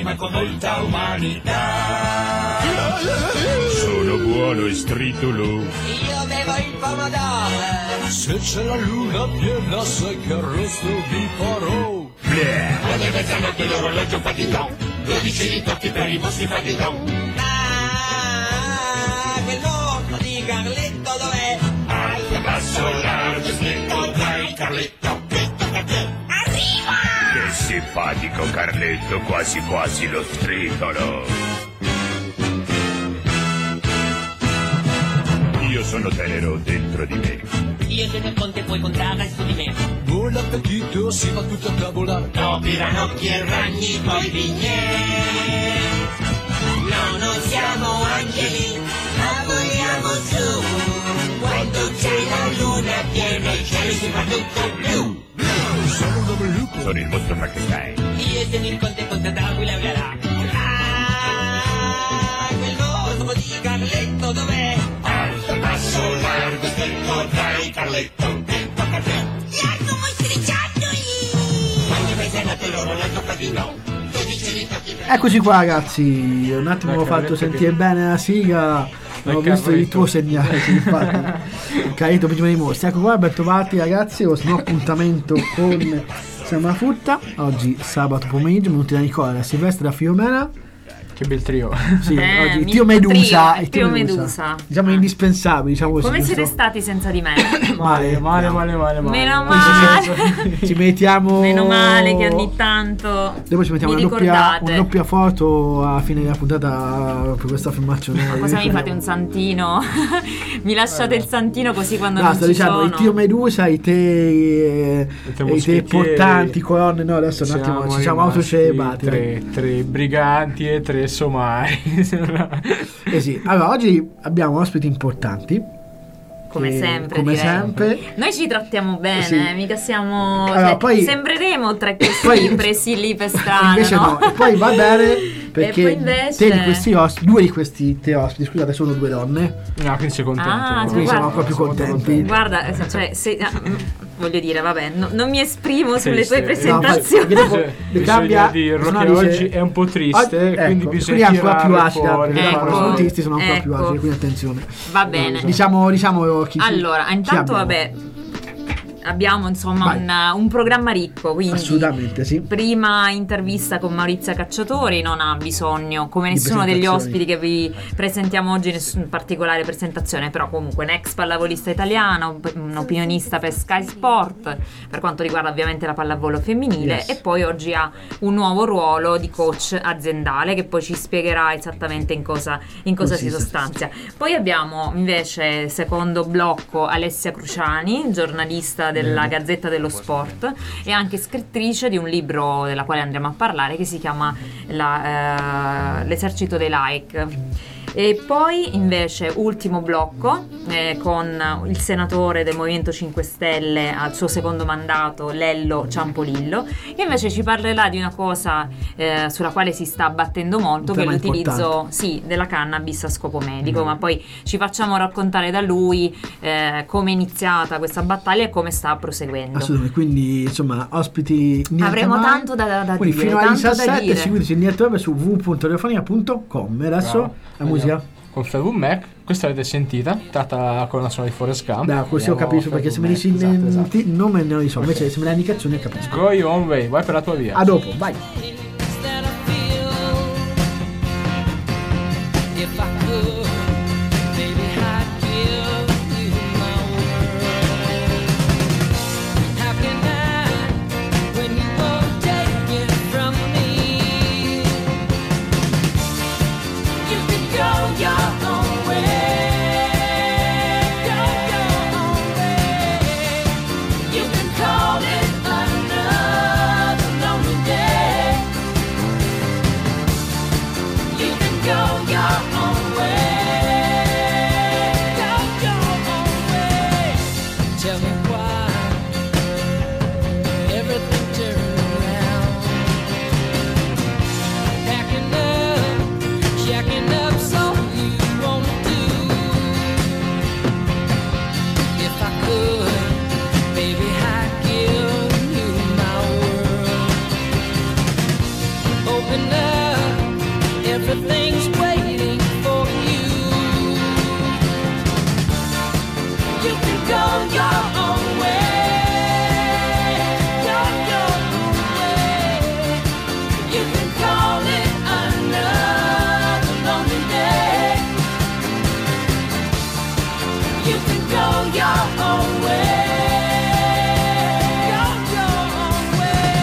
ma con molta umanità. Sono buono e stritolo. Io bevo il pomodoro. Se c'è la luna piena sai che arrosto vi farò. Alle mezzanotte l'orologio fa di don, 12 ritocchi per i vostri fatidon. Quel morto di Carletto dov'è? Alto, basso, largo, stretto, dai Carletto. Arriva! Che simpatico Carletto, quasi quasi lo stritolo. Io sono tenero dentro di me. Io sono il conte, puoi contare su di me. Buon appetito, si va tutto a tavola. Topi, ranocchi e ragni, poi vignè. No, non siamo angeli, lavoriamo su. Quando c'è la luna piena il cielo si fa tutto blu. Sono il mostro Frankenstein. Io sono il conte contro Dracula e Blarà. Quel mostro di Carletto dov'è? Alto, basso, largo, stretto, dai Carletto. Largo mostriciattoli! Alle mezzanotte l'orologio fa di no. 12 ritocchi per Eccoci qua ragazzi, un attimo ho fatto sentire bene la sigla, ho visto il tuo segnale, infatti, Carletto prima dei mostri. Ecco qua, ben trovati ragazzi, ho un appuntamento con Sembra Frutta, oggi sabato pomeriggio, venuti da Nicola, da Silvestre, da Filomena. Che bel trio. Sì, oggi il mi- trio Medusa, il trio Medusa. diciamo indispensabili, diciamo così. Come siete giusto? stati senza di me? Male. Male. Meno male. Ci mettiamo. Meno male che ogni tanto Dopo ci mettiamo mi una ricordate. doppia foto alla fine della puntata per questa filmazione. Ma cosa mi fate, un santino? Mi lasciate il santino così quando No, non sto ci dicendo sono. il trio Medusa, i te portanti, colonne, no, adesso un attimo ci siamo autocelebrati. Tre briganti e tre somari. Eh sì, allora oggi abbiamo ospiti importanti. Come che, sempre, come direi. sempre. Noi ci trattiamo bene, Sì. mica siamo. Allora, poi- sembreremo tra questi poi- presi lì per strada. Invece no, e poi va bene perché poi invece- te di questi due di questi te ospiti, scusate, sono due donne, No, quindi sei contento. Ah, quindi siamo guarda- ancora più contenti. Guarda, cioè, voglio dire, vabbè, non mi esprimo sulle Sì, tue sì. presentazioni. No, dopo Bisogna cambia, dirlo se no che dice- oggi è un po' triste, ecco, quindi bisogna quindi è ancora più tirare acida, fuori perché la quando Ecco, sono tristi sono ancora più ecco. acidi, quindi attenzione. Va bene. Diciamo chi Allora, chi intanto abbiamo? vabbè, abbiamo insomma Vai. un programma ricco, quindi Assolutamente sì. prima intervista con Maurizia Cacciatori, non ha bisogno, come Di nessuno degli presentazioni. ospiti che vi presentiamo oggi, nessun particolare presentazione, però comunque un ex pallavolista italiana, un opinionista per Sky Sport per quanto riguarda ovviamente la pallavolo femminile, Yes. e poi oggi ha un nuovo ruolo di coach aziendale che poi ci spiegherà esattamente in cosa si Consiste. sostanzia. Poi abbiamo invece, secondo blocco, Alessia Cruciani, giornalista della Gazzetta dello Sport e anche scrittrice di un libro della quale andremo a parlare che si chiama L'esercito dei like. E poi invece ultimo blocco con il senatore del Movimento 5 Stelle al suo secondo mandato, Lello Ciampolillo, che invece ci parlerà di una cosa sulla quale si sta battendo molto, Un che è tema l'utilizzo della cannabis a scopo medico, ma poi ci facciamo raccontare da lui come è iniziata questa battaglia e come sta proseguendo. Assolutamente, quindi insomma ospiti niente Avremo male. tanto da Quindi dire, fino alle tanto da 17 dire. seguiteci in diretta web su www.radiofonia.com. E adesso Bravo. la musica. Con Fleetwood Mac, questa l'avete sentita, tratta con la suona di Forrest Gump. Beh, così ho Andiamo capito, perché se mi dici Fleetwood Mac, esatto. il nome non lo so, invece se me dai indicazioni capisco. Go your own way, vai per la tua via. A dopo, vai. That I feel if I could, baby, I'd give you my world. How can I, when you won't take it from me? You can go your own way, go your own way. You can call it another lonely day. You can go your own way. call it another lonely day. You can go your own way. Go your own way.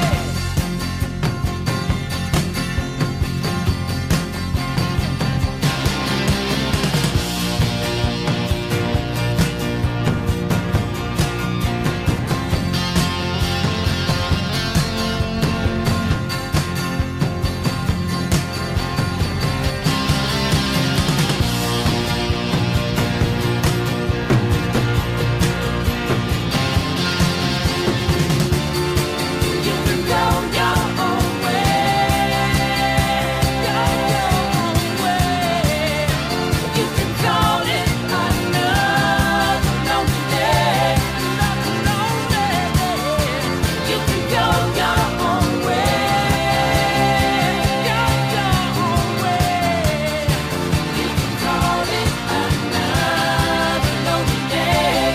You can go your own way. Go your own way. You can call it another lonely day. Another lonely day. You can go your own way. Go your own way. You can call it another lonely day.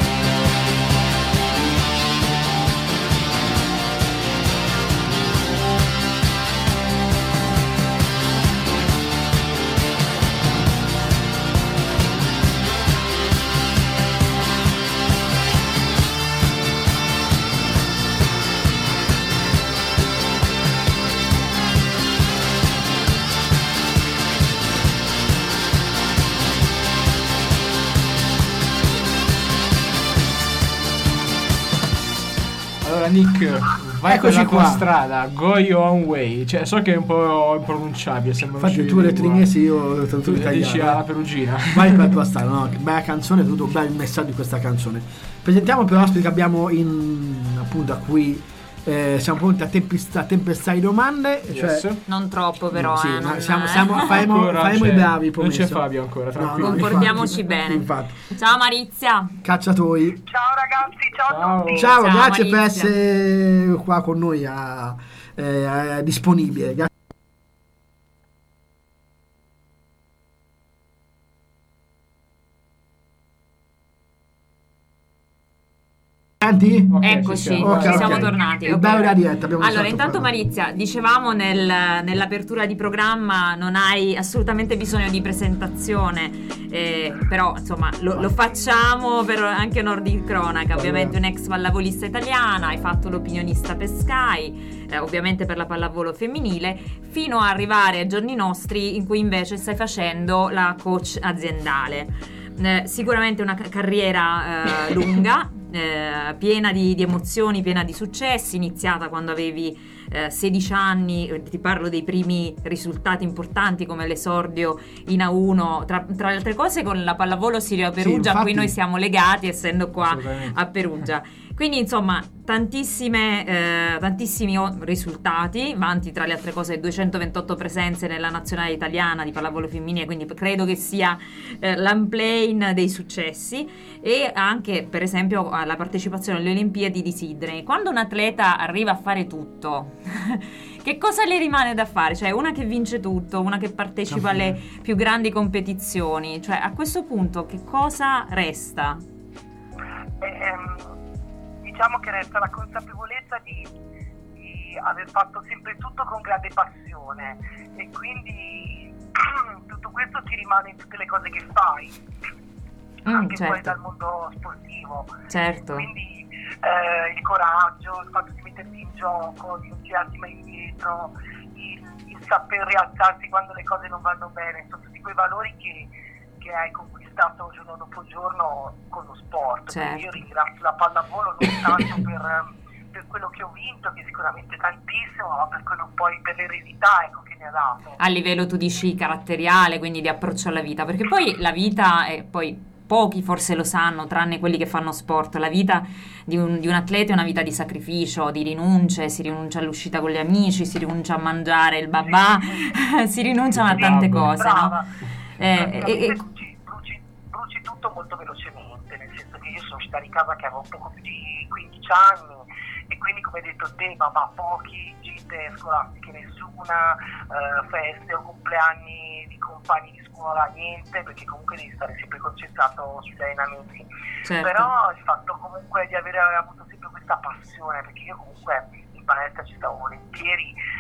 Allora Nick, vai Eccoci per la tua qua. strada, go your own way. Cioè, so che è un po' impronunciabile, sembra Infatti uscire tu le in lingua. trinesi, io Tu tutto italiano. dici alla perugina. Vai per la tua strada, no? Bella canzone, tutto bel messaggio di questa canzone. Presentiamo per ospiti che abbiamo appunto a cui siamo pronti a tempestare di domande. Yes. Cioè, Non troppo però, sì, non- faremo Ancora i c'è- bravi, non promesso. c'è Fabio ancora, tranquillo. Comportiamoci infatti, bene. Infatti. Ciao Marizia. Cacciatori. Ciao ragazzi, ciao a Ciao. tutti. Ciao, Ciao, grazie per Maurizio. essere qua con noi disponibile. Senti? Ok, Eccoci, ci siamo. Ok, ci siamo ok. tornati. Il ok. bello della diretta, abbiamo Allora, lasciato intanto parlare. Marizia, dicevamo nell'apertura di programma non hai assolutamente bisogno di presentazione, però insomma lo facciamo per anche onor di cronaca. Ovviamente un'ex pallavolista italiana, hai fatto l'opinionista per Sky, ovviamente per la pallavolo femminile, fino a arrivare ai giorni nostri in cui invece stai facendo la coach aziendale. Sicuramente una carriera lunga, piena di emozioni, piena di successi, iniziata quando avevi 16 anni, ti parlo dei primi risultati importanti come l'esordio in A1, tra le altre cose con la pallavolo Sirio Perugia, a cui infatti. noi siamo legati essendo qua Assolutamente. a Perugia. Quindi insomma tantissimi risultati, vanti tra le altre cose 228 presenze nella nazionale italiana di pallavolo femminile, quindi credo che sia l'unplane dei successi, e anche per esempio la partecipazione alle Olimpiadi di Sydney. Quando un atleta arriva a fare tutto che cosa le rimane da fare? Cioè una che vince tutto, una che partecipa alle più grandi competizioni, cioè a questo punto che cosa resta? Diciamo che resta la consapevolezza di aver fatto sempre tutto con grande passione, e quindi tutto questo ti rimane in tutte le cose che fai, anche certo. poi dal mondo sportivo. Certo. Quindi il coraggio, il fatto di mettersi in gioco, di non tirarsi mai indietro, il saper rialzarsi quando le cose non vanno bene, sono tutti quei valori che hai conquistato giorno dopo giorno con lo sport. Certo. Quindi io ringrazio la pallavolo non tanto per quello che ho vinto, che sicuramente tantissimo, ma per quello poi, per l'eredità, ecco, che mi ha dato. A livello tu dici caratteriale, quindi di approccio alla vita, perché poi la vita è poi pochi forse lo sanno, tranne quelli che fanno sport. La vita di un atleta è una vita di sacrificio, di rinunce, si rinuncia all'uscita con gli amici, si rinuncia a mangiare il babà, si rinunciano a tante cose, Brava. no? Bruci tutto molto velocemente, nel senso che io sono uscita di casa che avevo poco più di 15 anni, e quindi, come hai detto te, ma pochi, gite scolastiche nessuna, feste o compleanni di compagni di scuola niente, perché comunque devi stare sempre concentrato sugli allenamenti. Certo. Però il fatto comunque di aver avuto sempre questa passione, perché io comunque in palestra ci stavo volentieri,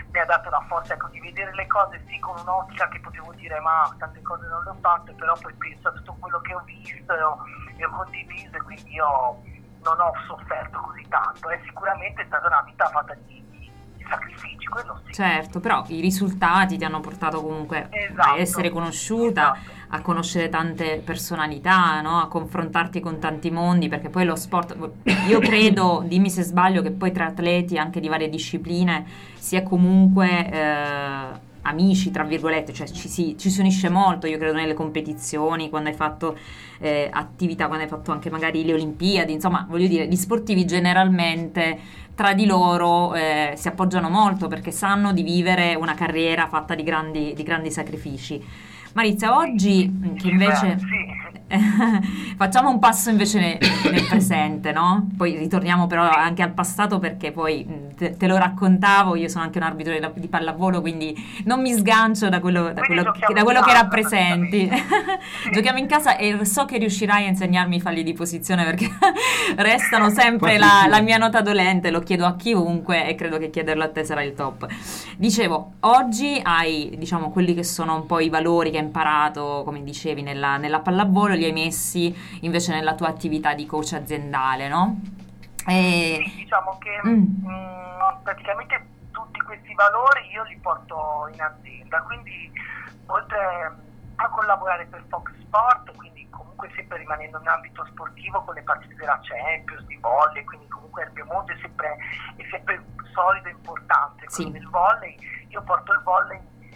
mi ha dato la forza, ecco, di vedere le cose sì con un'ottica che potevo dire ma tante cose non le ho fatte, però poi penso a tutto quello che ho visto e ho condiviso, e quindi io non ho sofferto così tanto. Sicuramente è stata una vita fatta di sacrifici, quello sì. Certo, però i risultati ti hanno portato comunque Esatto. a essere conosciuta, Esatto. a conoscere tante personalità, no? A confrontarti con tanti mondi, perché poi lo sport, io credo, dimmi se sbaglio, che poi tra atleti anche di varie discipline si è comunque amici, tra virgolette, cioè ci si unisce molto, io credo, nelle competizioni, quando hai fatto attività, quando hai fatto anche magari le Olimpiadi, insomma, voglio dire, gli sportivi generalmente tra di loro si appoggiano molto, perché sanno di vivere una carriera fatta di grandi sacrifici. Marizia, oggi che invece facciamo un passo invece nel presente, no? Poi ritorniamo però anche al passato, perché poi te lo raccontavo, io sono anche un arbitro di pallavolo, quindi non mi sgancio da quello che rappresenti. Giochiamo in casa e so che riuscirai a insegnarmi i falli di posizione, perché restano sempre la mia nota dolente, lo chiedo a chiunque e credo che chiederlo a te sarà il top. Dicevo, oggi hai, diciamo, quelli che sono un po' i valori che hai imparato, come dicevi, nella pallavolo, li hai messi invece nella tua attività di coach aziendale, no? Sì, diciamo che praticamente tutti questi valori io li porto in azienda, quindi oltre a collaborare per Fox Sport, quindi comunque sempre rimanendo in ambito sportivo con le partite della Champions, di volley, quindi comunque il Piemonte è sempre solido e importante. Quindi nel volley, io porto il volley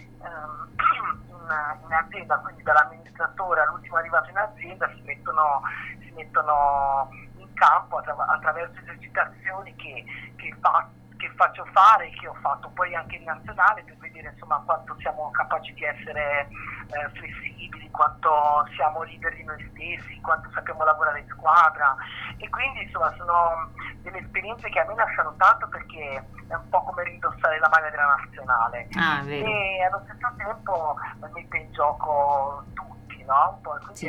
in azienda, quindi dall'amministratore all'ultimo arrivato in azienda si mettono in campo attraverso esercitazioni che faccio fare, che ho fatto poi anche in nazionale, per vedere insomma quanto siamo capaci di essere flessibili, quanto siamo liberi di noi stessi, quanto sappiamo lavorare in squadra, e quindi insomma sono delle esperienze che a me lasciano tanto, perché è un po' come rindossare la maglia della nazionale, e allo stesso tempo mette in gioco tutti, no? Un po', quindi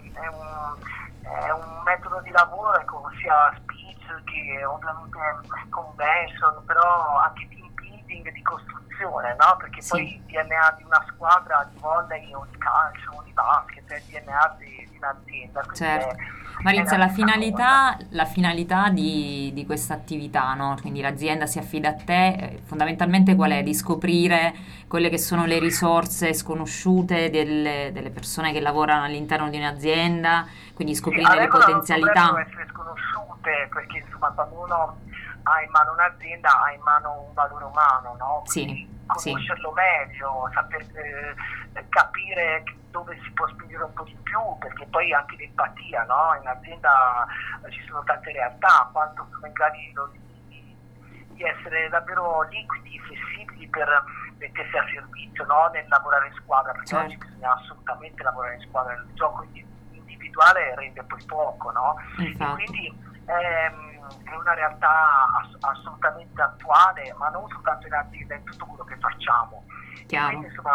è un metodo di lavoro, ecco, sia speech che ovviamente convention, però anche team building, di costruzione, no? Perché poi il DNA di una squadra di volley o di calcio o di basket è il DNA di un'azienda. Certo. Marizia, la finalità di questa attività, no? Quindi l'azienda si affida a te, fondamentalmente qual è? Di scoprire quelle che sono le risorse sconosciute delle persone che lavorano all'interno di un'azienda, quindi scoprire le potenzialità. Non devono essere sconosciute, perché insomma quando uno ha in mano un'azienda ha in mano un valore umano, no? Quindi conoscerlo meglio, saper capire dove si può spingere un po' di più, perché poi anche l'empatia, no? In azienda ci sono tante realtà, quanto sono in grado di essere davvero liquidi, flessibili per mettersi a servizio, no? Nel lavorare in squadra, perché oggi bisogna assolutamente lavorare in squadra, il gioco individuale rende poi poco, no? E quindi è una realtà assolutamente attuale, ma non soltanto in azienda, in tutto quello che facciamo. Quindi insomma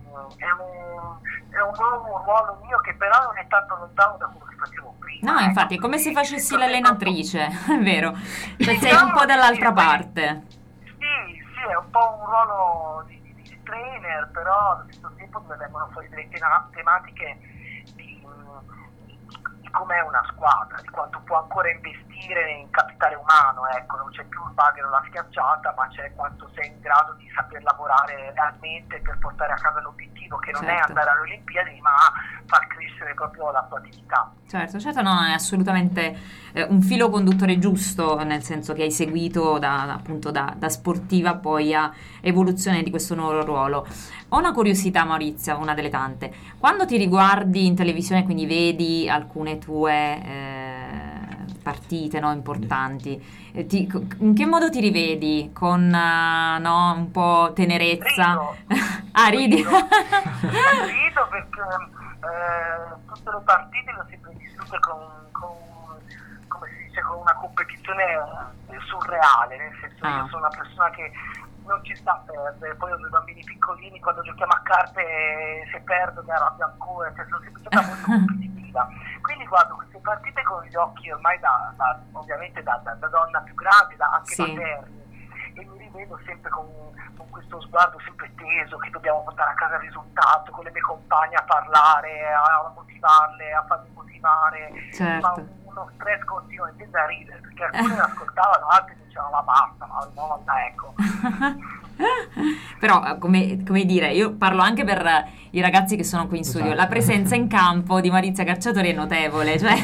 è un nuovo ruolo mio, che però non è tanto lontano da quello che facevo prima. No, infatti è come se facessi l'allenatrice, è vero, cioè sei un po' dall'altra parte. Sì, è un po' un ruolo di trainer, però allo stesso tempo dove vengono fuori delle tematiche di com'è una squadra, di quanto può ancora investire in capitale umano, ecco, non c'è più il bagger o la schiacciata, ma c'è quanto sei in grado di saper lavorare realmente per portare a casa l'obiettivo, che non è andare alle Olimpiadi, ma far crescere proprio la tua attività. Certo, no, è assolutamente un filo conduttore giusto, nel senso che hai seguito appunto da sportiva poi a evoluzione di questo nuovo ruolo. Ho una curiosità, Maurizia, una delle tante. Quando ti riguardi in televisione, quindi vedi alcune tue partite, no, importanti, in che modo ti rivedi? Con un po' tenerezza? Ridi? Rido perché tutte le partite le ho sempre vissute come si dice, con una competizione surreale, nel senso io sono una persona che non ci sta a perdere, poi ho due bambini piccolini, quando giochiamo a carte se perdo mi arrabbio ancora, cioè sono sempre stata molto competitiva, quindi guardo queste partite con gli occhi ormai ovviamente da donna più grande, anche materni, e mi vedo sempre con questo sguardo sempre teso, che dobbiamo portare a casa il risultato, con le mie compagne a parlare, a motivarle, a farmi motivare, Certo. ma uno stress continuo, e da ridere, perché alcune ascoltavano, altri dicevano ma basta, ma no, ecco. Però, come dire, io parlo anche per i ragazzi che sono qui in studio. Esatto. La presenza in campo di Maurizia Cacciatori è notevole. Cioè,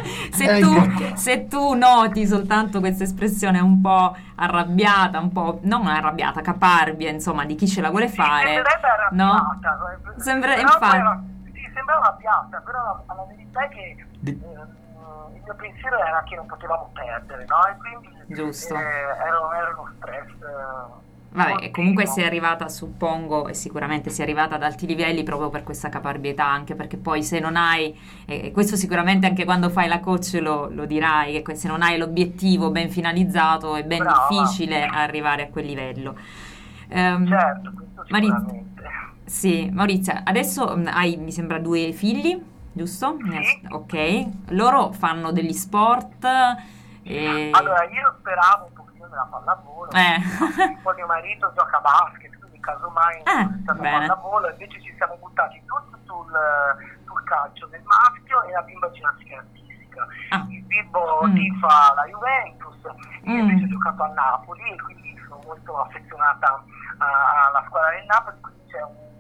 se tu noti soltanto questa espressione un po' arrabbiata, un po' non arrabbiata, caparbia, insomma, di chi ce la vuole fare. Sembrerebbe arrabbiata, no? Sembra, però infatti. Sembra arrabbiata, però la verità è che il mio pensiero era che non potevamo perdere, no? E quindi Giusto. era uno stress. Vabbè, comunque si è arrivata, suppongo, e sicuramente si è arrivata ad alti livelli proprio per questa caparbietà, anche perché poi se non hai, questo sicuramente anche quando fai la coach lo dirai, che se non hai l'obiettivo ben finalizzato è ben difficile arrivare a quel livello. Certo, questo sicuramente. Sì, Maurizia, adesso hai, mi sembra, 2 figli, giusto? Sì. Ok, loro fanno degli sport? Allora, io speravo un pochino nella pallavolo, poi mio marito gioca a basket, quindi casomai è stato pallavolo, invece ci siamo buttati tutti sul calcio del maschio e la bimba ginnastica artistica. Il bimbo tifa la Juventus, io invece ho giocato a Napoli e quindi sono molto affezionata alla squadra del Napoli, quindi c'è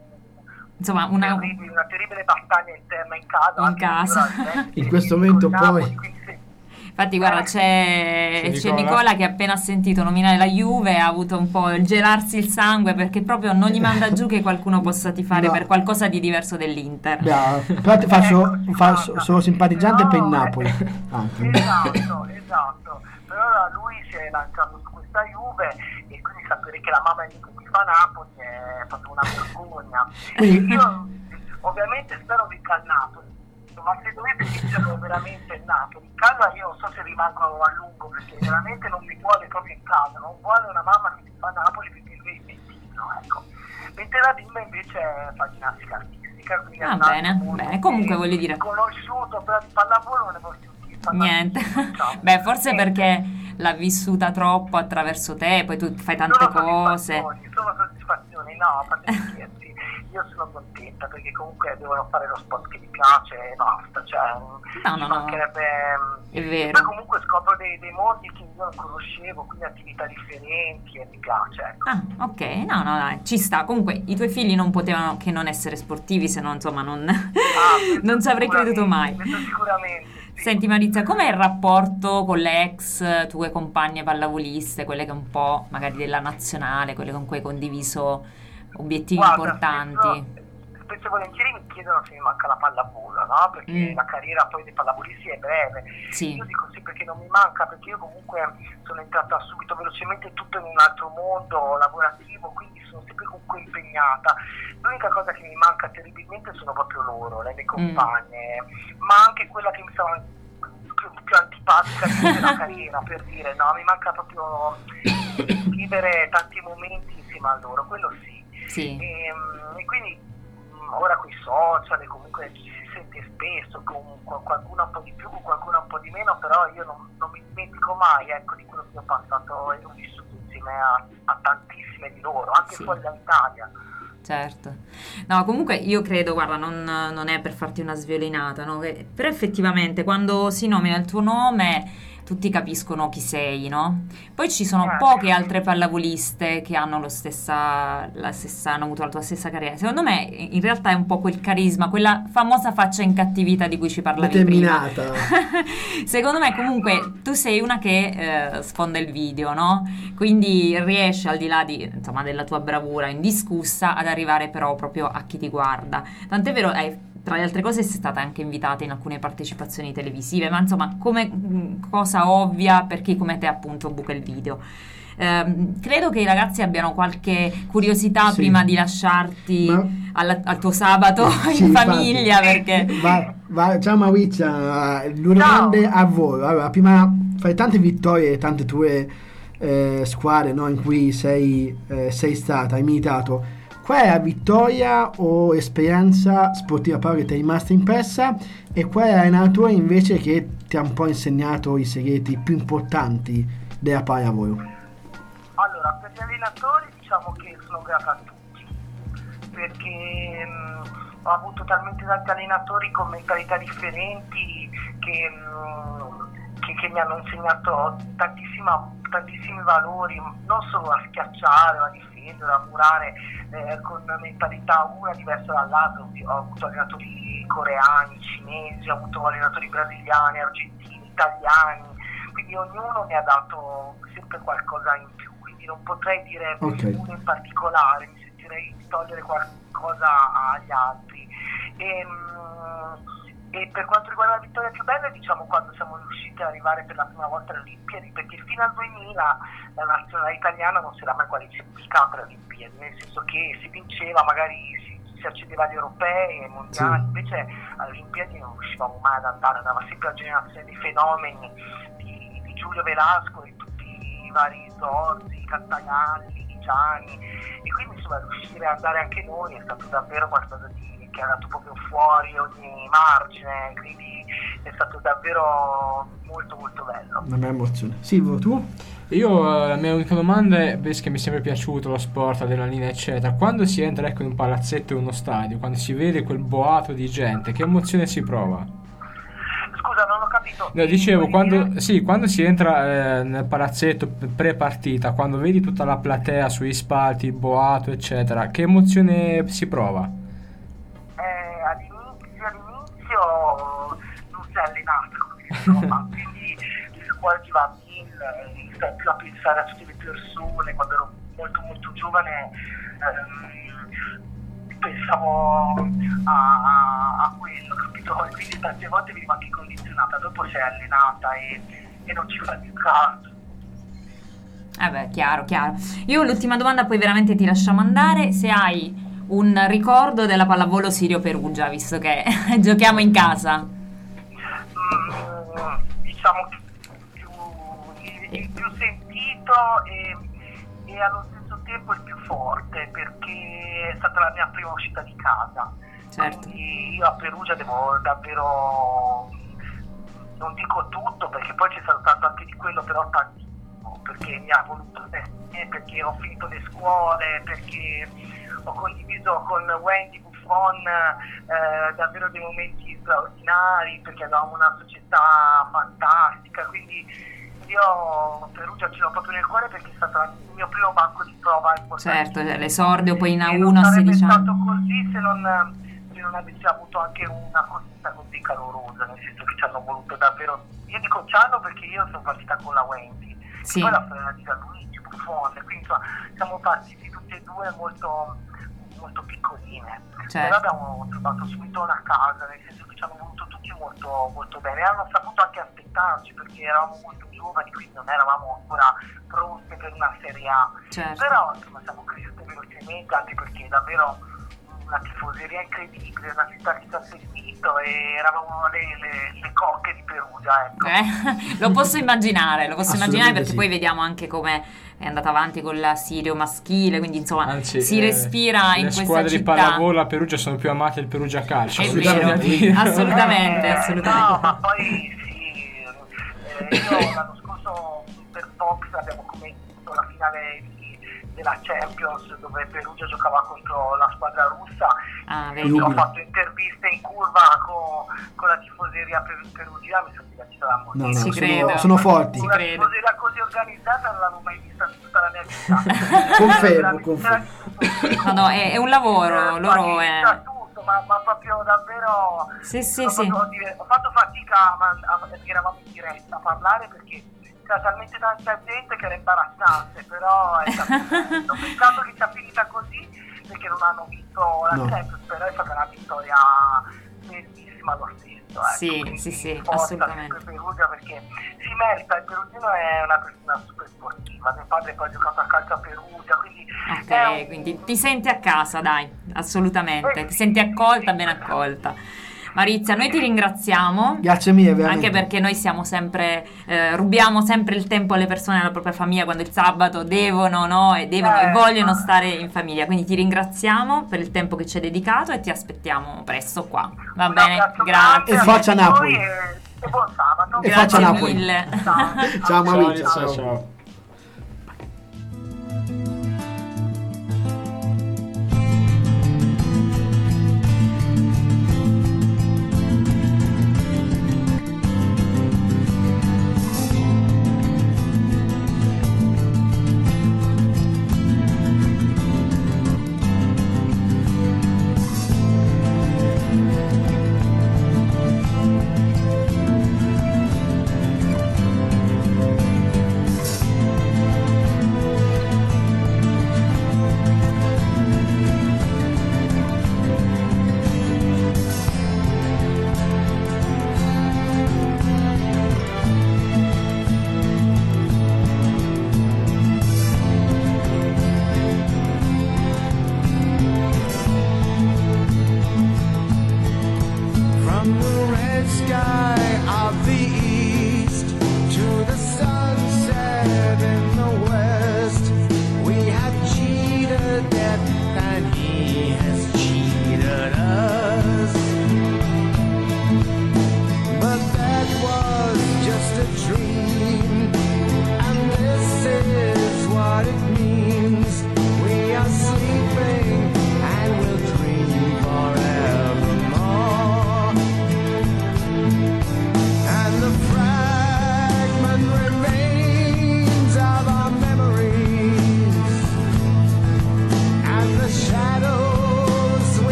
una terribile battaglia interna in casa. In questo momento Napoli, poi infatti guarda, c'è Nicola che appena sentito nominare la Juve ha avuto un po' il gelarsi il sangue, perché proprio non gli manda giù che qualcuno possa tifare per qualcosa di diverso dell'Inter. Però ti sono simpatizzante per il Napoli anche. Esatto, però lui si è lanciato su questa Juve e quindi sapere che la mamma è lì che fa Napoli è proprio una vergogna. Io ovviamente spero vinca il Napoli, ma se dovete vincerlo veramente il Napoli in casa, io non so se rimango a lungo, perché veramente non mi vuole proprio in casa, non vuole una mamma che fa Napoli perché lui è mentino, ecco. Mentre la bimba invece fa ginnastica artistica, quindi bene, comunque voglio dire, conosciuto, però di pallavolo non ne posso dire niente. Beh, forse perché l'ha vissuta troppo attraverso te, poi tu fai tante cose. Sono soddisfazioni, no, fate scherzi. Io sono contenta perché comunque devono fare lo sport che mi piace e basta, cioè no, mancherebbe. È vero. Poi comunque scopro dei mondi che io non conoscevo, quindi attività differenti e mi piace, ecco. Ok, no, dai, ci sta. Comunque i tuoi figli non potevano che non essere sportivi, se no insomma non ci avrei creduto mai. Sicuramente. Sì. Senti Maurizia, com'è il rapporto con le ex tue compagne pallavoliste, quelle che un po' magari della nazionale, quelle con cui hai condiviso obiettivi importanti? Spesso e volentieri mi chiedono se mi manca la pallavolo, no? Perché la carriera poi dei pallavolisti è breve. Sì. Io dico sì perché non mi manca, perché io comunque sono entrata subito velocemente tutto in un altro mondo lavorativo, quindi sono sempre comunque impegnata. L'unica cosa che mi manca terribilmente sono proprio loro, le mie compagne, ma anche quella che mi stava più antipatica della carriera, per dire, no? Mi manca proprio vivere tanti momenti insieme a loro, quello sì. E quindi ora con i social comunque ci si sente spesso, con qualcuno un po' di più, con qualcuno un po' di meno, però io non mi dimentico mai, ecco, di quello che ho passato e ho vissuto insieme a tantissime di loro, anche fuori dall'Italia. Certo. No, comunque io credo, guarda, non è per farti una sviolinata, no? Però effettivamente quando si nomina il tuo nome tutti capiscono chi sei, no? Poi ci sono poche altre pallavoliste che hanno hanno avuto la tua stessa carriera. Secondo me in realtà è un po' quel carisma, quella famosa faccia incattivita di cui ci parlavi prima. Secondo me comunque tu sei una che sfonda il video, no? Quindi riesci, al di là insomma, della tua bravura indiscussa, ad arrivare però proprio a chi ti guarda. Tant'è vero, tra le altre cose sei stata anche invitata in alcune partecipazioni televisive, ma insomma come cosa ovvia per chi come te appunto buca il video. Credo che i ragazzi abbiano qualche curiosità prima di lasciarti al tuo sabato in famiglia, perché ciao Maurizia, due domande a voi. Allora, prima fai tante vittorie, tante tue squadre, no, in cui sei stata, hai militato. Qual è la vittoria o esperienza sportiva che ti è rimasta impressa e qual è l'allenatore invece che ti ha un po' insegnato i segreti più importanti della pallavolo? Allora, Allora, per gli allenatori diciamo che sono grata a tutti, perché ho avuto talmente tanti allenatori con mentalità differenti che mi hanno insegnato tantissimi valori, non solo a schiacciare, a difendere, a murare, con mentalità una diversa dall'altra. Ho avuto allenatori coreani, cinesi, ho avuto allenatori brasiliani, argentini, italiani, quindi ognuno mi ha dato sempre qualcosa in più, quindi non potrei dire uno in particolare, mi sentirei di togliere qualcosa agli altri. E per quanto riguarda la vittoria più bella, diciamo quando siamo riusciti ad arrivare per la prima volta alle Olimpiadi, perché fino al 2000 la nazionale italiana non si era mai qualificata alle Olimpiadi, nel senso che si vinceva, magari si accedeva agli europei e mondiali, invece alle Olimpiadi non riuscivamo mai ad andare, andava sempre la generazione di fenomeni di Giulio Velasco e tutti i vari Zorzi, Castagnalli, Gianni, e quindi insomma riuscire ad andare anche noi è stato davvero qualcosa che è andato proprio fuori ogni margine, quindi è stato davvero molto molto bello. Una bella emozione. Silvio, tu? Io la mia unica domanda è, visto che mi è sempre piaciuto lo sport, adrenalina eccetera, quando si entra in un palazzetto o in uno stadio, quando si vede quel boato di gente, che emozione si prova? Scusa, non ho capito. No, dicevo, quando si entra nel palazzetto pre-partita, quando vedi tutta la platea sugli spalti, il boato eccetera, che emozione si prova? All'inizio non si è allenato, quindi il cuore ti va a 1000, stai più a pensare a tutte le persone. Quando ero molto molto giovane pensavo a quello, capito? E quindi tante volte venivo anche condizionata, dopo sei allenata e non ci fai più caso. Chiaro. Io l'ultima domanda, poi veramente ti lasciamo andare. Se hai un ricordo della pallavolo Sirio Perugia, visto che giochiamo in casa. Diciamo il più sentito e allo stesso tempo il più forte, perché è stata la mia prima uscita di casa. Certo. Quindi io a Perugia devo davvero, non dico tutto perché poi c'è stato tanto anche di quello, però tantissimo, perché mi ha voluto bene, perché ho finito le scuole, perché ho condiviso con Wendy Buffon davvero dei momenti straordinari, perché avevamo una società fantastica, quindi io Perugia ce l'ho proprio nel cuore perché è stato il mio primo banco di prova importante. Certo, l'esordio poi in A1 non a sarebbe 16 anni. stato così se non avessi avuto anche una cosetta così calorosa, nel senso che ci hanno voluto davvero, io dico ci hanno perché io sono partita con la Wendy, sì. Poi la sorella di Luigi Buffon, quindi insomma siamo partiti tutte e due molto molto piccoline, certo. Però abbiamo trovato subito una casa, nel senso che ci hanno voluto tutti molto molto bene, e hanno saputo anche aspettarci perché eravamo molto giovani, quindi non eravamo ancora pronte per una Serie A, certo. Però insomma siamo cresciute velocemente, anche perché davvero una tifoseria incredibile, una città che ci ha seguito e eravamo le cocche di Perugia, ecco. Lo posso immaginare perché sì. poi vediamo anche come è andata avanti con la Sirio maschile, quindi insomma Anzi, si respira in questa città. Le squadre di pallavolo a Perugia sono più amate del Perugia Calcio. È vero, assolutamente. No, ma poi sì, io l'anno scorso per Fox abbiamo commentato la finale della Champions dove Perugia giocava contro la squadra russa. Ho fatto interviste in curva con la tifoseria perugiana, mi sono divertita da morire. No, sono forti. Una tifoseria così organizzata non l'avevo mai vista in tutta la mia vita. Confermo. No, è un lavoro, loro è... tutto, ma proprio davvero... Sì. Ho fatto fatica perché eravamo in diretta a parlare perché c'era talmente tanta gente che era imbarazzante, però è stato bello. Peccato che sia finita così perché non hanno vinto la Champions, però è stata una vittoria bellissima lo stesso. Sì, assolutamente. Perugia perché si merita, il perugino è una persona super sportiva, mio padre poi ha giocato a calcio a Perugia, quindi quindi ti senti a casa, dai, assolutamente, ti senti accolta, ben accolta. Marizia, noi ti ringraziamo. Grazie mille, veramente. Anche perché noi siamo sempre, rubiamo sempre il tempo alle persone, alla propria famiglia, quando il sabato devono e vogliono stare in famiglia. Quindi ti ringraziamo per il tempo che ci hai dedicato e ti aspettiamo presto qua. Va bene? Grazie. E faccia Napoli. E buon sabato. Grazie mille. Ciao Maurizio. Ciao.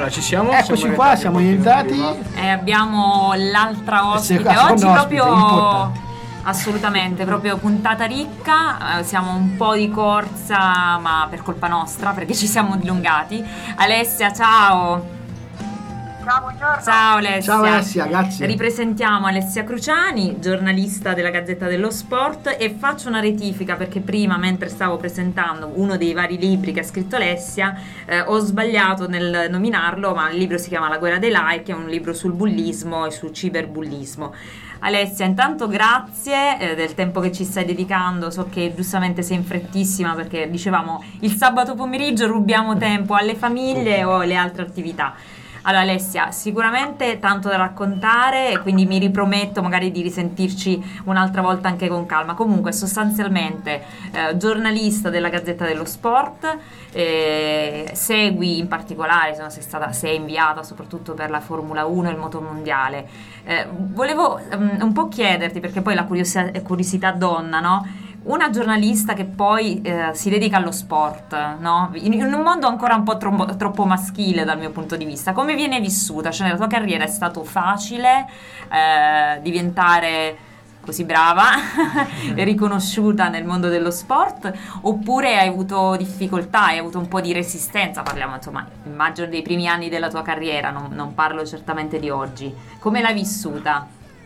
Allora, ci siamo? Eccoci qua, siamo rientrati. E abbiamo l'altra ospite Seconda oggi, ospite, proprio importante. assolutamente, proprio puntata ricca. Siamo un po' di corsa, ma per colpa nostra, perché ci siamo dilungati. Alessia, ciao. Ciao, buongiorno. Ciao Alessia. Ciao Alessia, grazie. Ripresentiamo Alessia Cruciani, giornalista della Gazzetta dello Sport, e faccio una rettifica perché prima, mentre stavo presentando uno dei vari libri che ha scritto Alessia, ho sbagliato nel nominarlo, ma il libro si chiama La guerra dei like, è un libro sul bullismo e sul ciberbullismo. Alessia, intanto grazie del tempo che ci stai dedicando. So che giustamente sei in frettissima perché dicevamo il sabato pomeriggio rubiamo tempo alle famiglie o alle altre attività. Allora Alessia, sicuramente tanto da raccontare e quindi mi riprometto magari di risentirci un'altra volta anche con calma. Comunque sostanzialmente giornalista della Gazzetta dello Sport, segui in particolare, sei inviata soprattutto per la Formula 1 e il motomondiale. Volevo un po' chiederti, perché poi la curiosità donna, no? Una giornalista che poi si dedica allo sport, no? In un mondo ancora un po' troppo maschile dal mio punto di vista, come viene vissuta? Cioè nella tua carriera è stato facile diventare così brava e riconosciuta nel mondo dello sport, oppure hai avuto difficoltà, hai avuto un po' di resistenza? Parliamo, insomma, immagino dei primi anni della tua carriera, non parlo certamente di oggi. Come l'hai vissuta?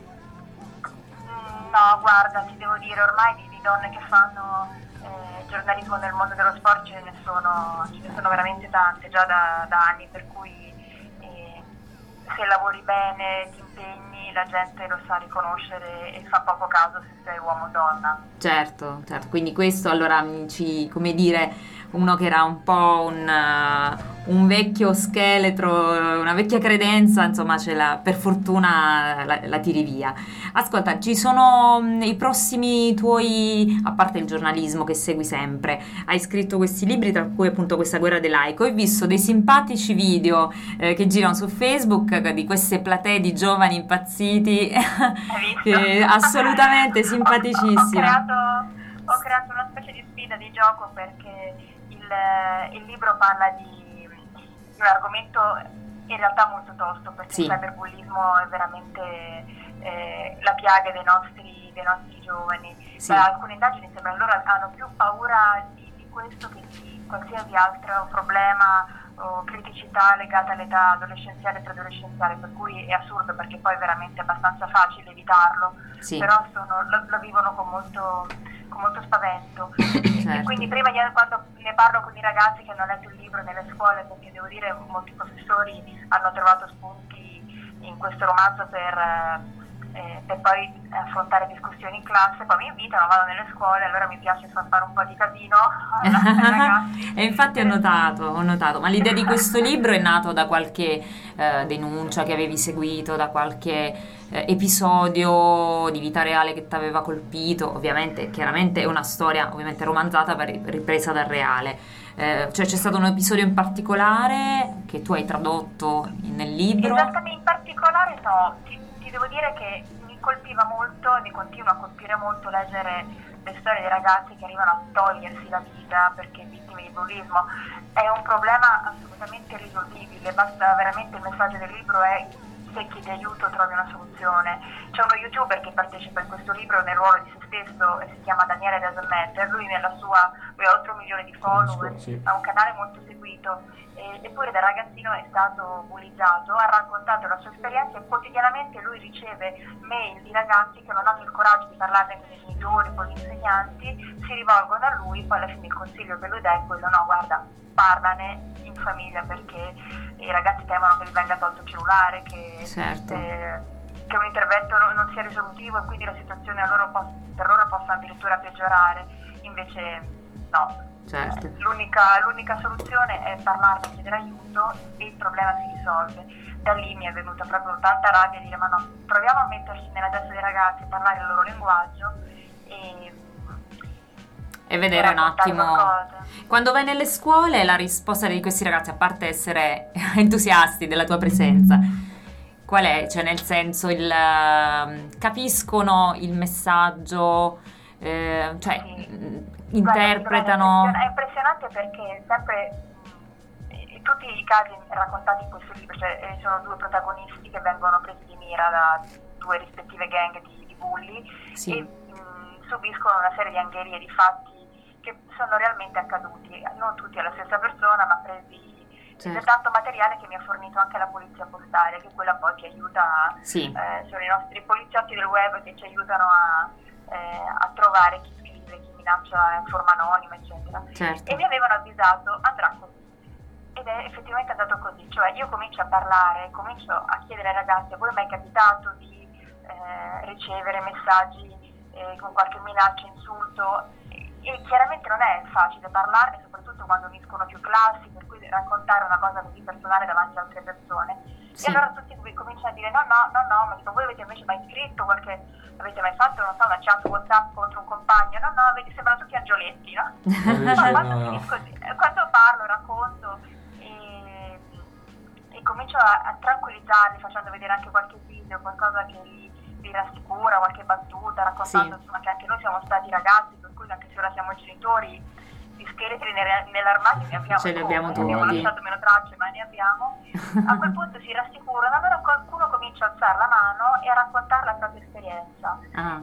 No, guarda, ti devo dire, ormai di donne che fanno giornalismo nel mondo dello sport ce ne sono veramente tante, già da anni, per cui se lavori bene, ti impegni, la gente lo sa riconoscere e fa poco caso se sei uomo o donna. Certo, quindi questo allora come dire, uno che era un po' un vecchio scheletro, una vecchia credenza, insomma per fortuna la tiri via. Ascolta, ci sono i prossimi tuoi, a parte il giornalismo che segui sempre, hai scritto questi libri, tra cui appunto questa guerra dei like. Ho visto dei simpatici video che girano su Facebook di queste platee di giovani impazziti. Assolutamente simpaticissimi. Ho creato una specie di sfida di gioco perché il libro parla di un argomento in realtà molto tosto, perché sì. Il cyberbullismo è veramente la piaga dei nostri giovani. Sì. Alcune indagini sembra che loro hanno più paura di questo che di qualsiasi altro problema o criticità legata all'età adolescenziale e preadolescenziale, per cui è assurdo perché poi è veramente abbastanza facile evitarlo, sì. Però lo vivono con molto spavento. Certo. E quindi prima quando ne parlo con i ragazzi che hanno letto il libro nelle scuole, perché devo dire molti professori hanno trovato spunti in questo romanzo per poi affrontare discussioni in classe, poi mi invitano, vado nelle scuole, allora mi piace fare un po' di casino ai ragazzi. E infatti ho notato, ma l'idea di questo libro è nato da qualche denuncia che avevi seguito, da qualche episodio di vita reale che ti aveva colpito? Ovviamente, chiaramente è una storia ovviamente romanzata, ripresa dal reale. Cioè c'è stato un episodio in particolare che tu hai tradotto nel libro? Esattamente, in particolare no, ti devo dire che mi colpiva molto e mi continua a colpire molto leggere le storie dei ragazzi che arrivano a togliersi la vita perché vittime di bullismo. È un problema assolutamente irrisolvibile, basta veramente, il messaggio del libro è: se chiedi aiuto trovi una soluzione. C'è uno youtuber che partecipa in questo libro nel ruolo di se stesso e si chiama Daniele Doesn't Matter. Lui ha oltre 1 milione di follower, sì. Ha un canale molto seguito, eppure da ragazzino è stato bullizzato, ha raccontato la sua esperienza e quotidianamente lui riceve mail di ragazzi che non hanno il coraggio di parlarne con i genitori, con gli insegnanti, si rivolgono a lui, poi alla fine il consiglio che lui dà è quello: no, guarda, parlane in famiglia, perché i ragazzi temono che gli venga tolto il cellulare, che Certo. Che un intervento non sia risolutivo e quindi la situazione per loro possa addirittura peggiorare. Invece no, Certo. l'unica soluzione è parlarne, chiedere aiuto e il problema si risolve. Da lì mi è venuta proprio tanta rabbia a dire: ma no, proviamo a metterci nella testa dei ragazzi, parlare il loro linguaggio e vedere un attimo qualcosa. Quando vai nelle scuole, la risposta di questi ragazzi, a parte essere entusiasti della tua presenza, qual è? Cioè, nel senso, capiscono il messaggio, cioè Sì. interpretano. Guarda, è impressionante perché sempre tutti i casi raccontati in questo libro, cioè sono 2 protagonisti che vengono presi di mira da 2 rispettive gang di bulli e subiscono una serie di angherie, di fatti che sono realmente accaduti, non tutti alla stessa persona, ma presi da tanto materiale che mi ha fornito anche la polizia postale, che è quella poi che aiuta, sono i nostri poliziotti del web che ci aiutano a trovare chi scrive, chi minaccia in forma anonima, eccetera. Certo. E mi avevano avvisato, andrà così. Ed è effettivamente andato così, cioè io comincio a parlare, comincio a chiedere ai ragazzi: a voi mai è capitato di ricevere messaggi con qualche minaccia, insulto? E chiaramente non è facile parlarne, soprattutto quando uniscono più classi, per cui raccontare una cosa così personale davanti a altre persone. E allora tutti cominciano a dire no, ma dico, voi avete invece mai scritto avete mai fatto, non so, una chat WhatsApp contro un compagno? No, sembrano tutti angioletti, no? Quando parlo, racconto e comincio a tranquillizzarli, facendo vedere anche qualche video, qualcosa che li rassicura, qualche battuta, raccontando insomma che anche noi siamo stati ragazzi, per cui anche se ora siamo genitori, di scheletri nell'armadio ne abbiamo, ne abbiamo tutti. Abbiamo lasciato meno tracce, ma ne abbiamo. A quel punto si rassicurano, allora qualcuno comincia a alzare la mano e a raccontare la propria esperienza.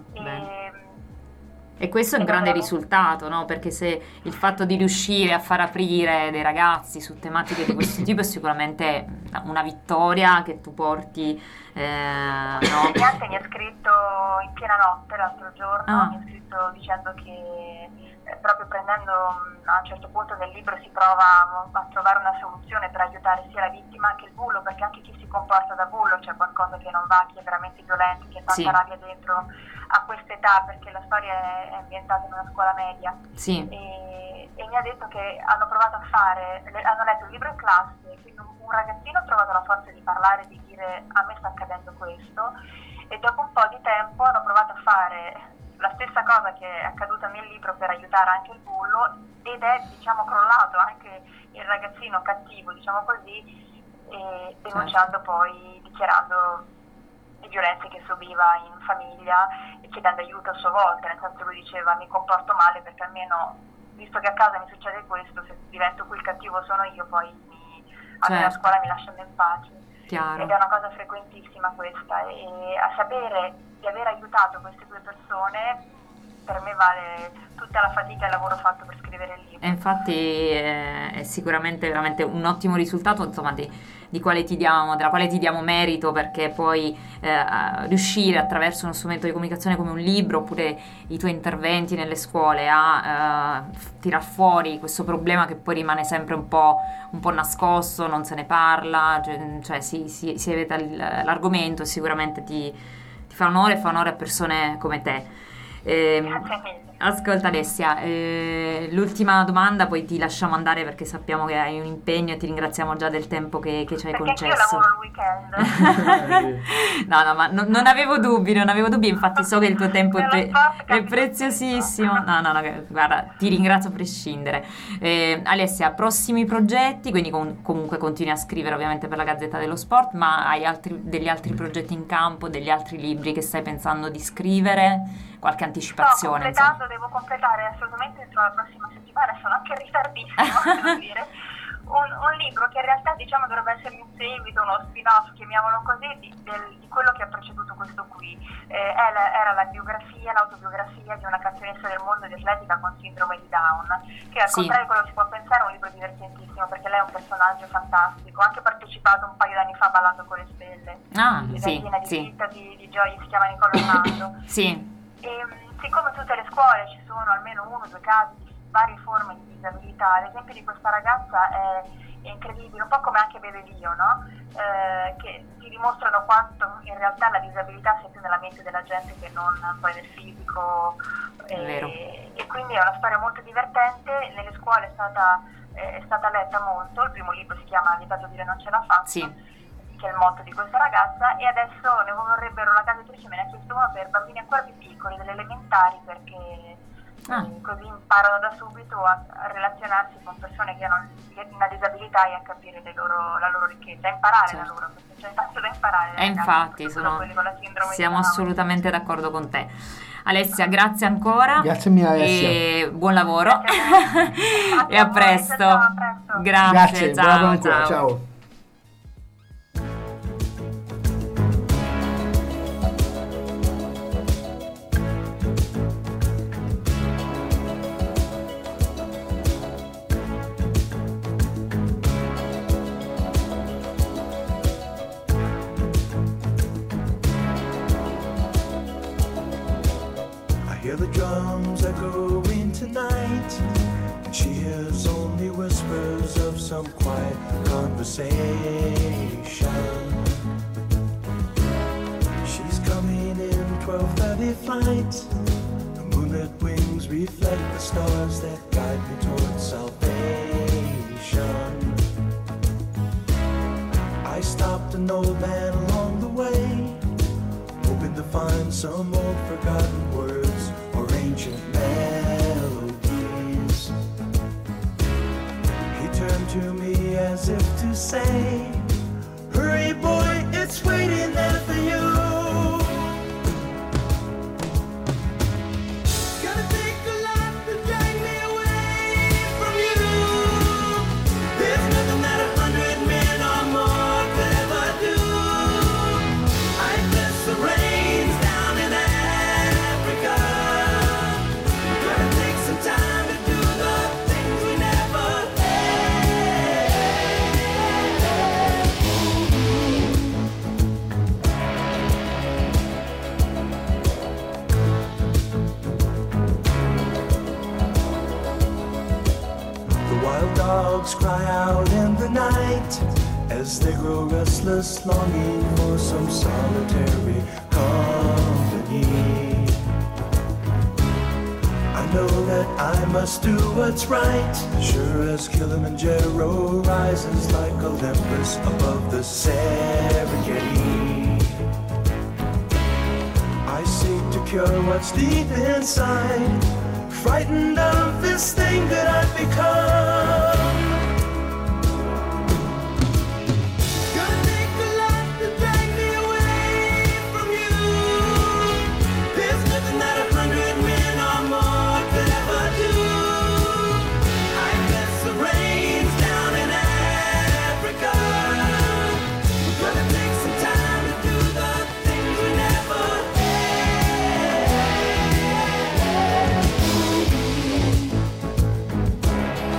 E questo è un grande risultato, no? Perché se il fatto di riuscire a far aprire dei ragazzi su tematiche di questo tipo è sicuramente una vittoria che tu porti. No? Niente, mi ha scritto in piena notte l'altro giorno, mi ha scritto dicendo che proprio prendendo a un certo punto del libro si prova a trovare una soluzione per aiutare sia la vittima che il bullo, perché anche chi si comporta da bullo c'è qualcosa che non va, chi è veramente violento, chi ha tanta rabbia dentro a quest'età, perché la storia è ambientata in una scuola media. E mi ha detto che hanno provato a hanno letto il libro in classe, quindi un ragazzino ha trovato la forza di parlare, di dire: a me sta accadendo questo, e dopo un po' di tempo hanno provato a fare la stessa cosa che è accaduta nel libro per aiutare anche il bullo, ed è, diciamo, crollato anche il ragazzino cattivo, diciamo così, denunciando poi, dichiarando le violenze che subiva in famiglia e chiedendo aiuto a sua volta, nel senso lui diceva: mi comporto male perché almeno, visto che a casa mi succede questo, se divento qui il cattivo sono io, poi a me la scuola mi lasciano in pace. Ed è una cosa frequentissima questa, e a sapere di aver aiutato queste 2 persone per me vale tutta la fatica e il lavoro fatto per scrivere il libro. E infatti è sicuramente veramente un ottimo risultato, insomma, della quale ti diamo merito, perché poi riuscire attraverso uno strumento di comunicazione come un libro, oppure i tuoi interventi nelle scuole, a tirar fuori questo problema che poi rimane sempre un po' nascosto, non se ne parla, cioè si evita l'argomento, e sicuramente ti fa onore a persone come te. Ascolta Alessia, l'ultima domanda, poi ti lasciamo andare perché sappiamo che hai un impegno e ti ringraziamo già del tempo che ci hai concesso. Perché io lavoro il weekend. No, ma non avevo dubbi, infatti so che il tuo tempo è preziosissimo. No, guarda, ti ringrazio a prescindere. Alessia, prossimi progetti, quindi comunque continui a scrivere ovviamente per la Gazzetta dello Sport, ma hai degli altri progetti in campo, degli altri libri che stai pensando di scrivere? Qualche anticipazione? Devo completare assolutamente entro la prossima settimana, sono anche in ritardissimo, devo dire. Un libro che in realtà, diciamo, dovrebbe essere un seguito, uno spin-off, chiamiamolo così, di quello che ha preceduto questo qui. Era l'autobiografia di una campionessa del mondo di atletica con sindrome di Down, che al contrario di quello che si può pensare è un libro divertentissimo, perché lei è un personaggio fantastico. Ho anche partecipato un paio d'anni fa Ballando con le stelle, di Gioia, si chiama Nicola Orlando. E siccome in tutte le scuole ci sono almeno 1 o 2 casi di varie forme di disabilità, l'esempio di questa ragazza è incredibile, un po' come anche Bevelio, no? Che ti dimostrano quanto in realtà la disabilità sia più nella mente della gente che non poi nel fisico. E quindi è una storia molto divertente. Nelle scuole è stata letta molto. Il primo libro si chiama Vietato dire non ce la faccio, che è il motto di questa ragazza, e adesso ne vorrebbero, la casa editrice me ne ha chiesto uno per bambini ancora più piccoli, delle elementari, perché Così imparano da subito a relazionarsi con persone che hanno una disabilità e a capire la loro ricchezza, a imparare Certo. la loro, perché c'è tanto da imparare. E infatti quelli con la sindrome di siamo Down. assolutamente d'accordo con te. Alessia, grazie ancora. Grazie mille, Alessia. E buon lavoro. Grazie E a a voi, presto. ciao, a presto. Grazie, buona ciao. avventura, ciao. I hear the drums echoing tonight, and she hears only whispers of some quiet conversation. She's coming in 12:30 flight. The moonlit wings reflect the stars that guide me towards salvation. I stopped an old man along the way, hoping to find some old forgotten words or ancient melodies. He turned to me as if to say, "Hurry boy, it's waiting there for you." Gonna take a lot to drag me away from you. There's nothing that 100 men or more could ever do. I bless the rains down in Africa. Gonna take some time to do the things we never The wild dogs cry out in the night as they grow restless, longing for some solitary company. I know that I must do what's right, sure as Kilimanjaro rises like Olympus above the Serengeti. I seek to cure what's deep inside, frightened of this thing that I've become. Gonna take a lot to drag me away from you. There's nothing that 100 men or more could ever do. I bless the rains down in Africa. We're gonna take some time to do the things we never had.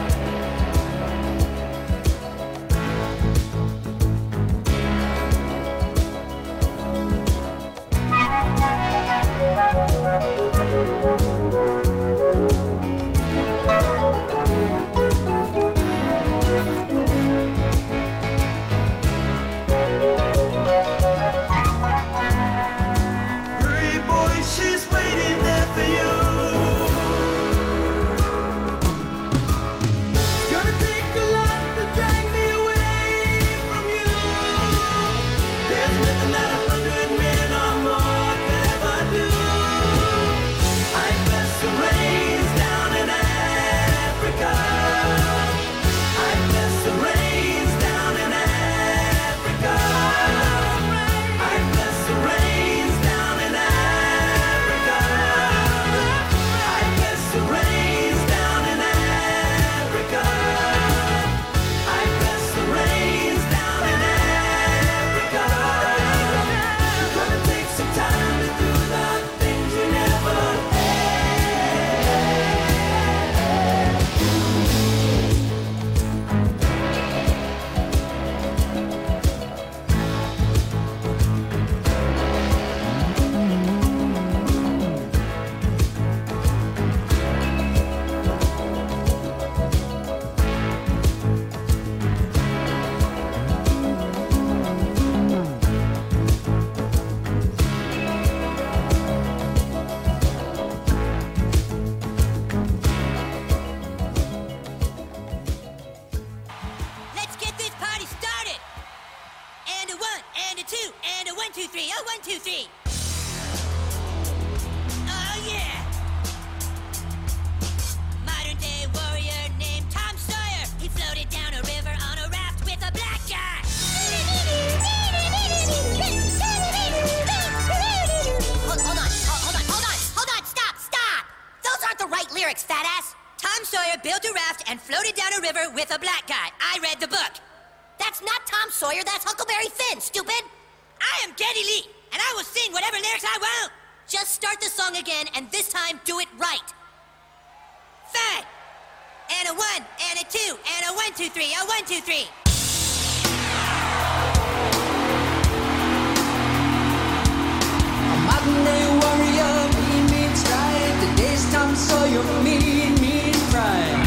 and floated down a river with a black guy. I read the book. That's not Tom Sawyer, that's Huckleberry Finn, stupid. I am Geddy Lee, and I will sing whatever lyrics I want. Just start the song again, and this time do it right. 5, and a 1, and a 2, and a 1, 2, 3, a 1, 2, 3. Modern day warrior, mean means right. Today's Tom Sawyer, mean means right.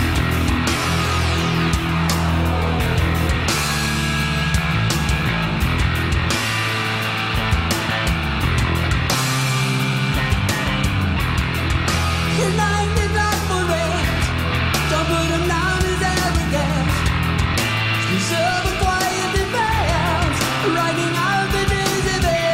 His mind is not for rest. Don't put him down as arrogant. He serve a quiet defense, writing out the days of it.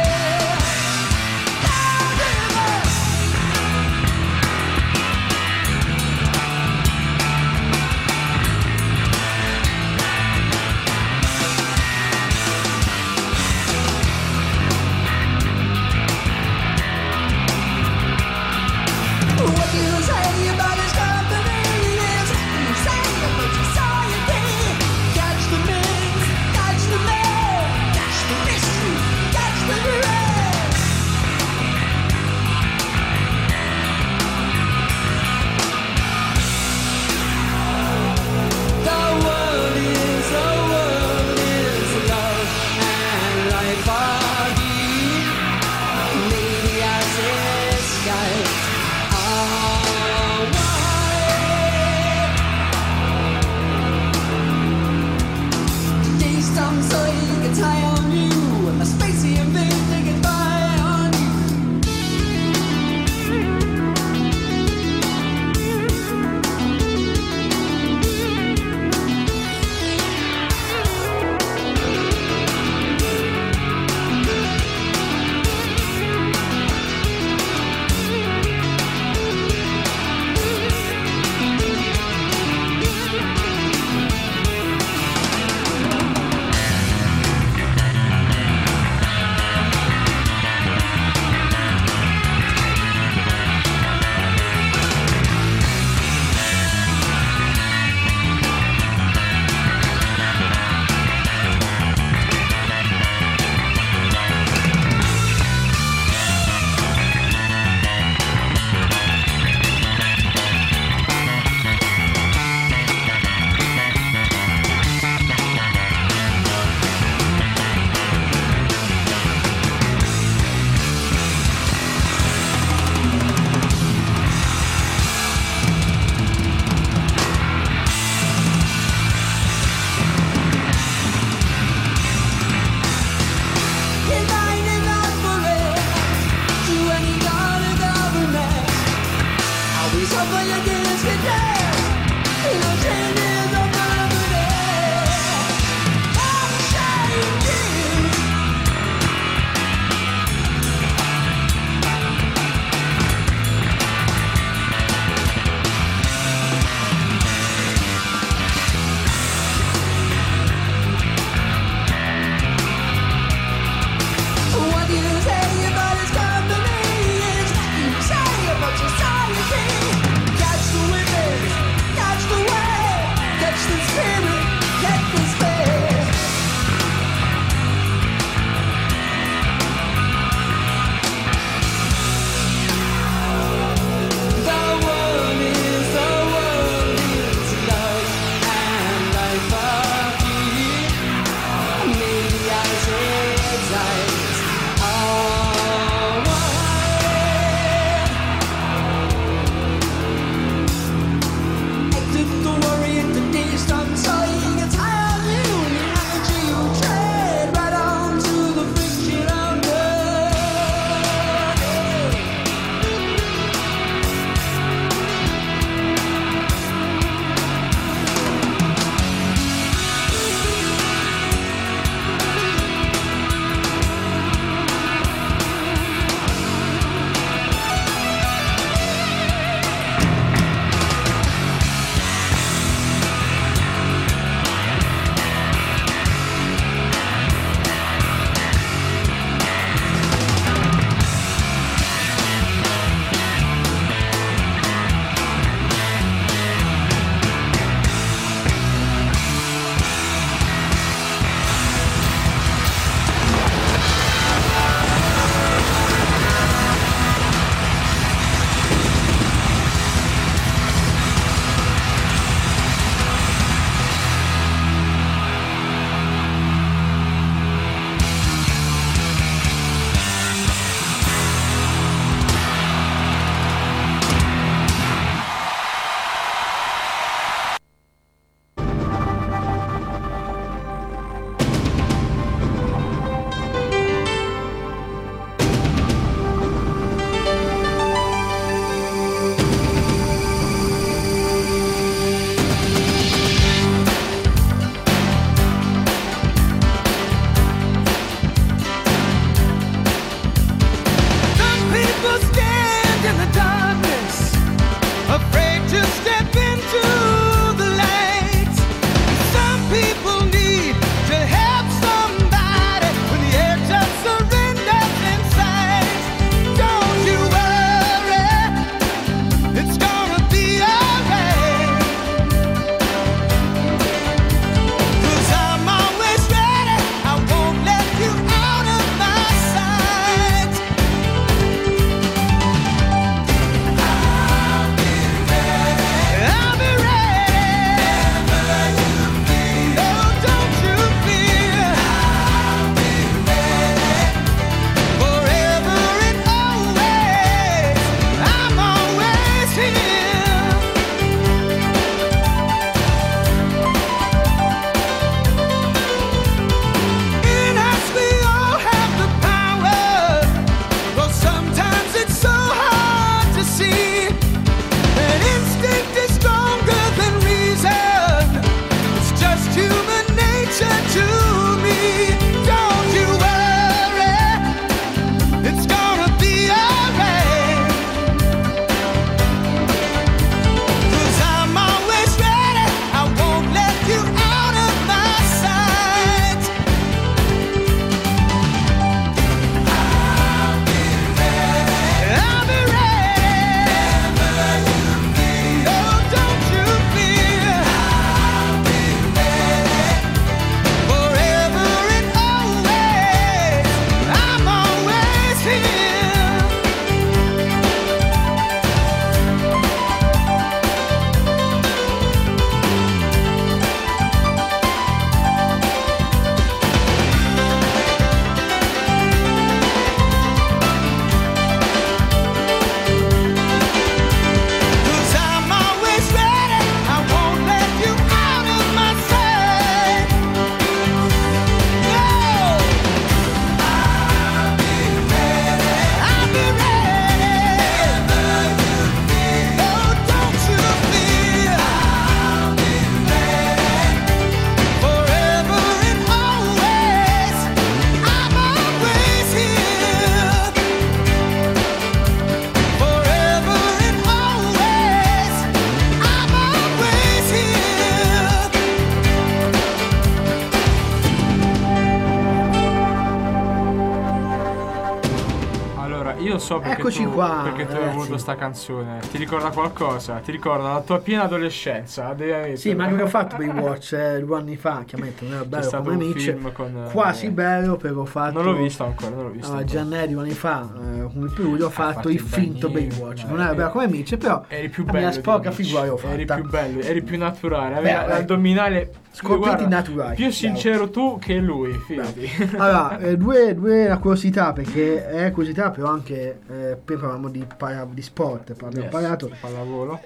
so perché Eccoci tu, qua, perché tu hai ragazzi. voluto sta canzone. Ti ricorda qualcosa? Ti ricorda la tua piena adolescenza? Devi ammetterlo. Sì, ma anche che ho fatto Baywatch 2 anni fa, chiaramente non era bello stato come un amici, film con, quasi bello, però ho fatto... Non l'ho visto ancora, non l'ho visto. A ancora. Januari 2 anni fa, come Perugia, ho fatto il finto Baywatch. Non era bello come amici, però Eri più la bello. mia di sporca amici. figura l'ho fatta. Eri più bello, eri più naturale. Aveva Beh, l'addominale. scolpiti guarda, naturali. Più sincero tu che lui, fidati. Allora, due una curiosità, perché è curiosità, però anche prima parlavamo di sport, abbiamo parlato. Pallavolo.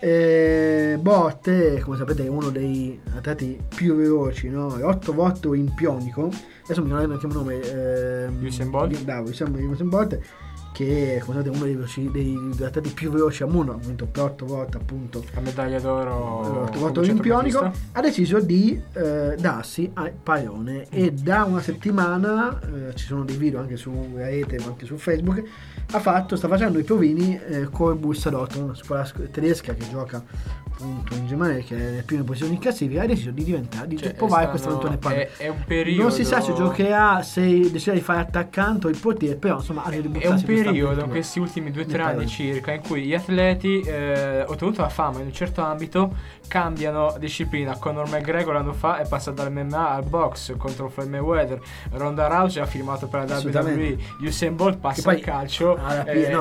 Botte, come sapete, è uno dei atleti più veloci, no? 8 volte olimpionico. Adesso mi ricordo anche il nome. Usain Bolt? Bravo, Usain Bolt, che come sapete è uno dei atleti più veloci al mondo, ha vinto per 8 volte appunto La medaglia d'oro. 8 volte come olimpionico. centrocampista. Ha deciso di darsi al pallone e da una settimana, ci sono dei video anche su rete ma anche su Facebook, sta facendo i provini con il Borussia Dortmund, una squadra tedesca che gioca appunto in Germania, che è nelle prime posizioni in classifica. Ha deciso di diventare, di provare questo avventura nel pallone. È un periodo. Non si sa se giocherà, se decide di fare attaccante o il portiere, però insomma ha È un buttarsi questa periodo, avventura. questi ultimi 2-3 Nel anni pallone. circa, in cui gli atleti, ottenuto la fama in un certo ambito, cambiano disciplina. Conor McGregor l'anno fa è passato dall'MMA al box contro Floyd Mayweather. Ronda Rousey ha firmato per la WWE. Assolutamente. Usain Bolt passa Che poi al calcio. no.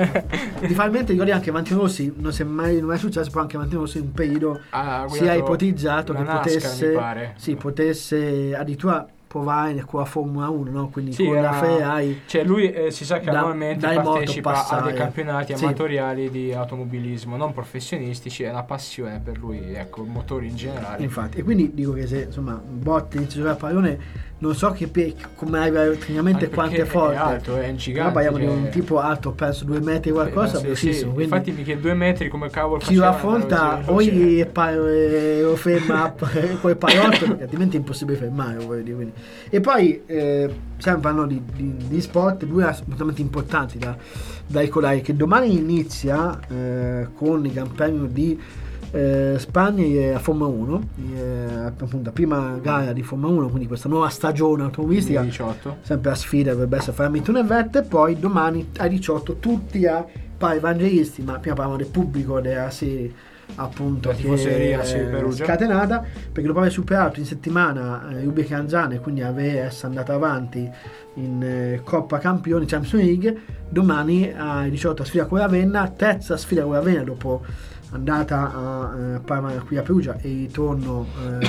Di ricordi anche Valentino Rossi, non è mai successo, però anche Valentino Rossi in un periodo Ha si è guidato ipotizzato la che NASCAR, mi pare. potesse addirittura provare con la Formula 1, no? Quindi Sì, con la era- Ferrari. Cioè lui si sa che Da- normalmente dai moto partecipa a passare. dei campionati Sì. amatoriali di automobilismo, non professionistici, è una passione per lui, ecco, motori in generale. Infatti, e quindi dico che se insomma Botti inizia a giocare a pallone, non so come arriva tecnicamente, Anche quanto è perché forte. è alto, è un gigante, Però parliamo di cioè- un tipo alto, penso 2 metri qualcosa, Sì, velocissimo. sì. Quindi Infatti mi chiedo 2 metri come cavolo chi lo faceva affronta andare o così, gli lo ferma col pallotto, perché altrimenti è impossibile fermare, voglio dire, quindi. E poi sempre parlando di sport, due assolutamente importanti da ricordare, che domani inizia con il Gran Premio di Spagna e la Formula 1, appunto la prima gara di Formula 1, quindi questa nuova stagione automobilistica, 2018. sempre la sfida dovrebbe essere fra Hamilton e Vettel. Poi domani alle 18 tutti a pari evangelisti, ma prima parliamo del pubblico della serie, appunto, La tifoseria, che sì, è Perugia. scatenata, perché dopo aver superato in settimana Rubio Canzane e quindi essere andato avanti in Coppa Campioni, Champions League, domani alle 18 sfida con Ravenna, terza sfida con Ravenna dopo andata a Parma qui a Perugia e ritorno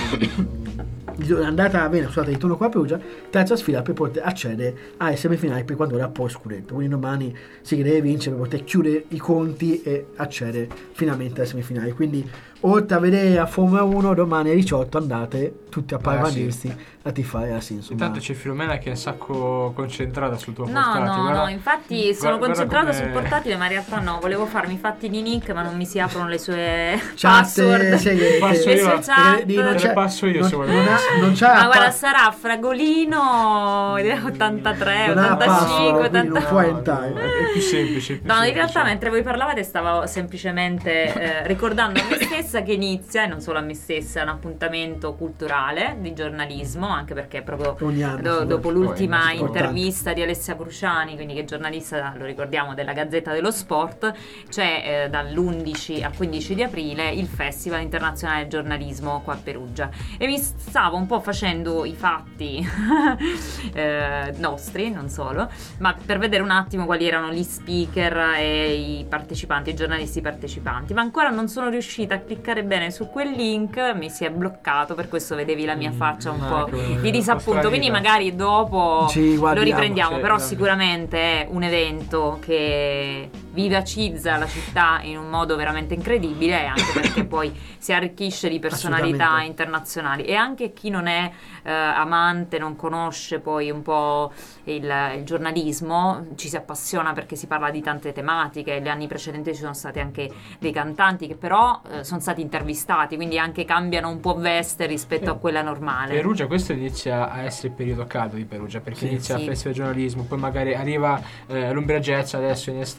andata a Ravenna, scusate, ritorno qua a Perugia, terza sfida per poter accedere alle semifinali per quanto riguarda poi scudetto. Quindi domani si deve vincere per poter chiudere i conti e accedere finalmente alle semifinali. Quindi oltre a vedere la Formula 1, domani alle 18 andate tutti a Parvanisti a tifare la Insomma. Intanto c'è Filomena che è un sacco concentrata sul tuo No, portatile. no, guarda- no, infatti sono guarda concentrata come- sul portatile, ma in realtà no, volevo farmi i fatti di Nick, ma non mi si aprono le sue Chat, password. segrete. Passo Le io, sue chat. te le passo io, se vuoi. non c'è Ma guarda, sarà Fragolino 83, non ha 85, password, quindi non 80. puoi entrare. È più semplice. è più No, in semplice. realtà mentre voi parlavate stavo semplicemente ricordando a me stessa che inizia, e non solo a me stessa, un appuntamento culturale di giornalismo, anche perché proprio Ogni anno, dopo sì, l'ultima è importante. intervista di Alessia Cruciani, quindi che è giornalista, lo ricordiamo, della Gazzetta dello Sport, c'è dall'11 al 15 di aprile il Festival Internazionale del Giornalismo qua a Perugia, e mi stavo un po' facendo i fatti nostri, non solo, ma per vedere un attimo quali erano gli speaker e i partecipanti, i giornalisti partecipanti, ma ancora non sono riuscita a cliccare bene su quel link, mi si è bloccato, per questo vedevi la mia faccia un po' di disappunto, quindi magari dopo Ci lo guardiamo, riprendiamo, sì, però vabbè. sicuramente è un evento che vivacizza la città in un modo veramente incredibile, anche perché poi si arricchisce di personalità Assolutamente. internazionali, e anche chi non è amante, non conosce poi un po' il giornalismo, ci si appassiona perché si parla di tante tematiche. Gli anni precedenti ci sono stati anche dei cantanti che però sono stati intervistati, quindi anche cambiano un po' veste rispetto a quella normale. Perugia, questo inizia a essere il periodo caldo di Perugia, perché Sì, inizia sì. il festival di giornalismo, poi magari arriva l'Umbria Jazz adesso in estate, poi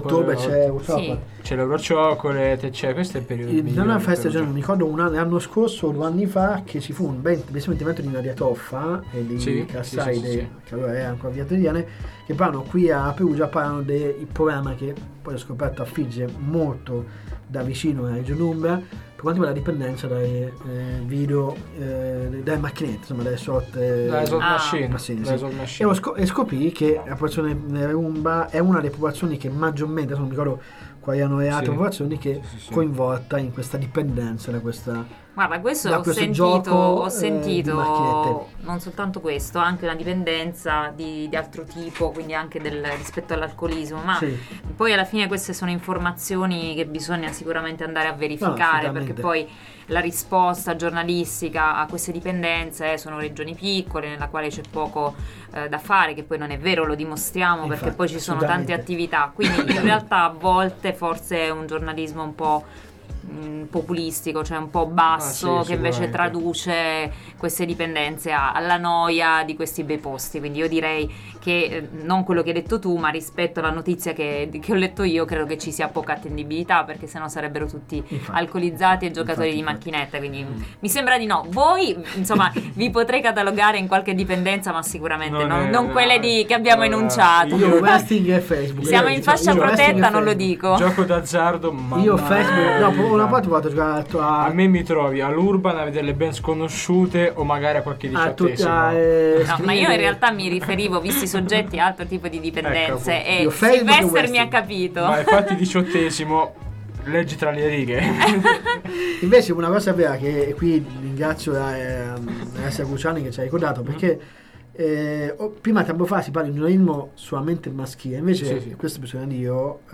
ottobre c'è c'è l'Euro Chocolate, questo è il periodo non migliore è una festa per- giorno, mi ricordo l'anno scorso o 2 anni fa che ci fu un bellissimo intervento di Nadia Toffa e di Sì, Cassai sì, sì, sì. che allora era ancora via Triane, che parlano qui a Perugia, parlano del problema che poi ho scoperto affligge molto da vicino la regione Umbria per quanto riguarda la dipendenza dai video dalle macchinette, insomma dalle slot machine, sì. la slot machine. E scoprì che la popolazione Umbra è una delle popolazioni che maggiormente, adesso non mi ricordo quali erano le altre Sì. popolazioni, che Sì. coinvolta in questa dipendenza da questa. Guarda, questo Da ho questo sentito, gioco, ho sentito di macchinette. non soltanto questo, anche una dipendenza di altro tipo, quindi anche rispetto all'alcolismo, ma Sì. poi alla fine queste sono informazioni che bisogna sicuramente andare a verificare, assolutamente. perché poi la risposta giornalistica a queste dipendenze sono regioni piccole nella quale c'è poco da fare, che poi non è vero, lo dimostriamo, perché Infatti, poi ci sono tante assolutamente. attività, quindi in realtà a volte forse è un giornalismo un po' populistico, cioè un po' basso, sì, che invece sicuramente. traduce queste dipendenze alla noia di questi bei posti. Quindi io direi che non quello che hai detto tu, ma rispetto alla notizia che ho letto io, credo che ci sia poca attendibilità, perché sennò sarebbero tutti Infatti. alcolizzati e giocatori Infatti. di macchinette, quindi mi sembra di no. Voi insomma vi potrei catalogare in qualche dipendenza, ma sicuramente non quelle che abbiamo enunciato. Io wrestling e Facebook. Siamo in fascia Io wrestling protetta, e non lo Facebook. dico. Gioco d'azzardo, ma Io Facebook, no, una volta ho provato a giocare a me mi trovi all'Urban a vedere le band sconosciute o magari a qualche diciottesimo. No, ma io in realtà mi riferivo, visti i soggetti, a altro tipo di dipendenze, Ecco, e io Facebook e Sylvester mi ha wrestling. capito. Ma infatti diciottesimo, leggi tra le righe. Invece una cosa vera che qui ringrazio Alessia Cruciani che ci ha ricordato, perché prima tempo fa si parla di un giornalismo solamente maschile, invece Sì. questo bisogna dire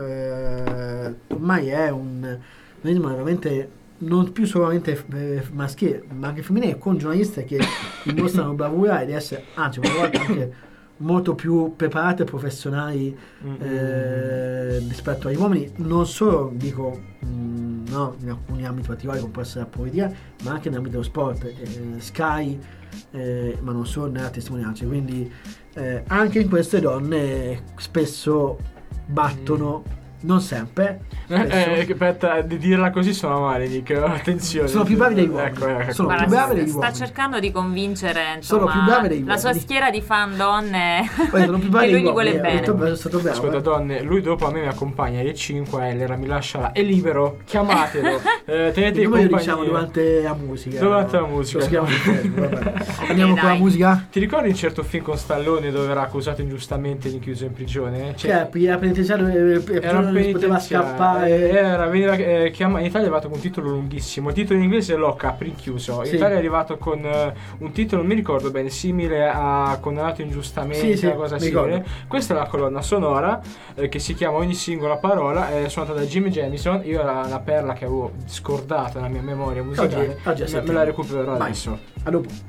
ormai è un giornalismo veramente non più solamente maschile ma anche femminile, con giornaliste che dimostrano bravura ed essere anzi una volta anche molto più preparate e professionali rispetto agli uomini, non solo dico no, in alcuni ambiti particolari come può essere la politica, ma anche nell'ambito dello sport, Sky, ma non solo nella testimonianza, quindi anche in queste donne spesso battono, non sempre, spesso. Aspetta, di dirla così sono male, Nick. Attenzione. Sono più bravi degli uomini. Ecco. Sono Guarda, più bravi degli sta uomini. cercando di convincere Sono insomma, più bravi degli la sua uomini. schiera di fan donne Poi sono più bravi che lui degli li vuole uomini, bene. È stato bravo. Ascolta donne, lui dopo a me mi accompagna alle 5 Elera mi lascia là, è libero, chiamatelo, tenete Come lo compagnia. diciamo durante la musica. Durante la musica. Lo scriviamo su Facebook, vabbè. Andiamo con la dai. musica. Ti ricordi un certo film con Stallone dove era accusato ingiustamente di chiuso in prigione? Cioè, era penitenziario, Era un poteva scappare. in Italia è arrivato con un titolo lunghissimo. Il titolo in inglese è Lock rinchiuso. In Sì. Italia è arrivato con un titolo, non mi ricordo bene, simile a Condannato ingiustamente, Sì, una cosa mi simile. ricordo. Questa è la colonna sonora che si chiama Ogni singola parola, è suonata da Jimmy Jamison. Io era la perla che avevo scordato nella mia memoria musicale. Oggi me la recupererò Vai. adesso. A dopo.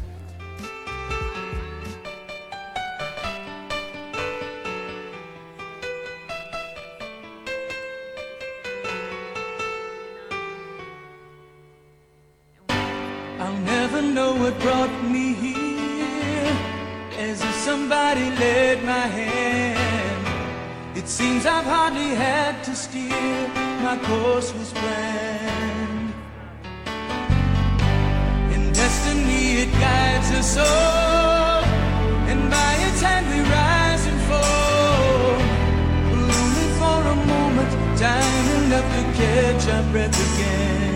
I'll never know what brought me here, as if somebody led my hand. It seems I've hardly had to steer, my course was planned. In destiny it guides us all, and by its hand we rise and fall. Only for a moment, time enough to catch our breath again.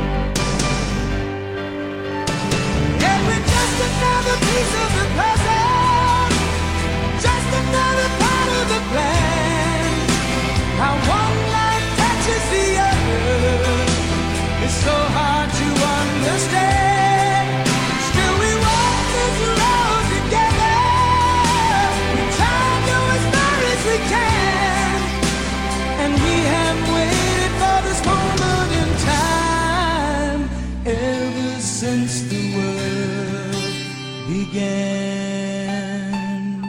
Just another piece of the puzzle, just another part of the plan. How one life touches the other is so hard to understand. Still we walk this road together, we try to go as far as we can, and we have waited for this moment in time ever since the world began.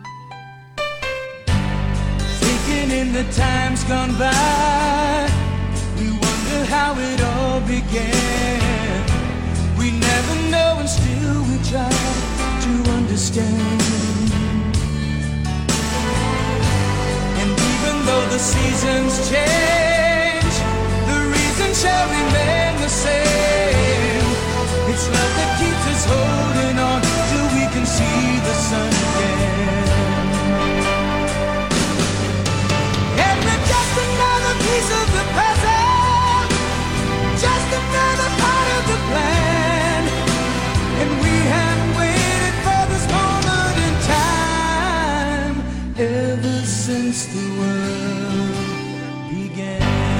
Thinking in the times gone by, we wonder how it all began. We never know and still we try to understand. And even though the seasons change, the reason shall remain the same. It's love that keeps us holding on till we can see the sun again. And we're just another piece of the puzzle, just another part of the plan. And we have waited for this moment in time ever since the world began.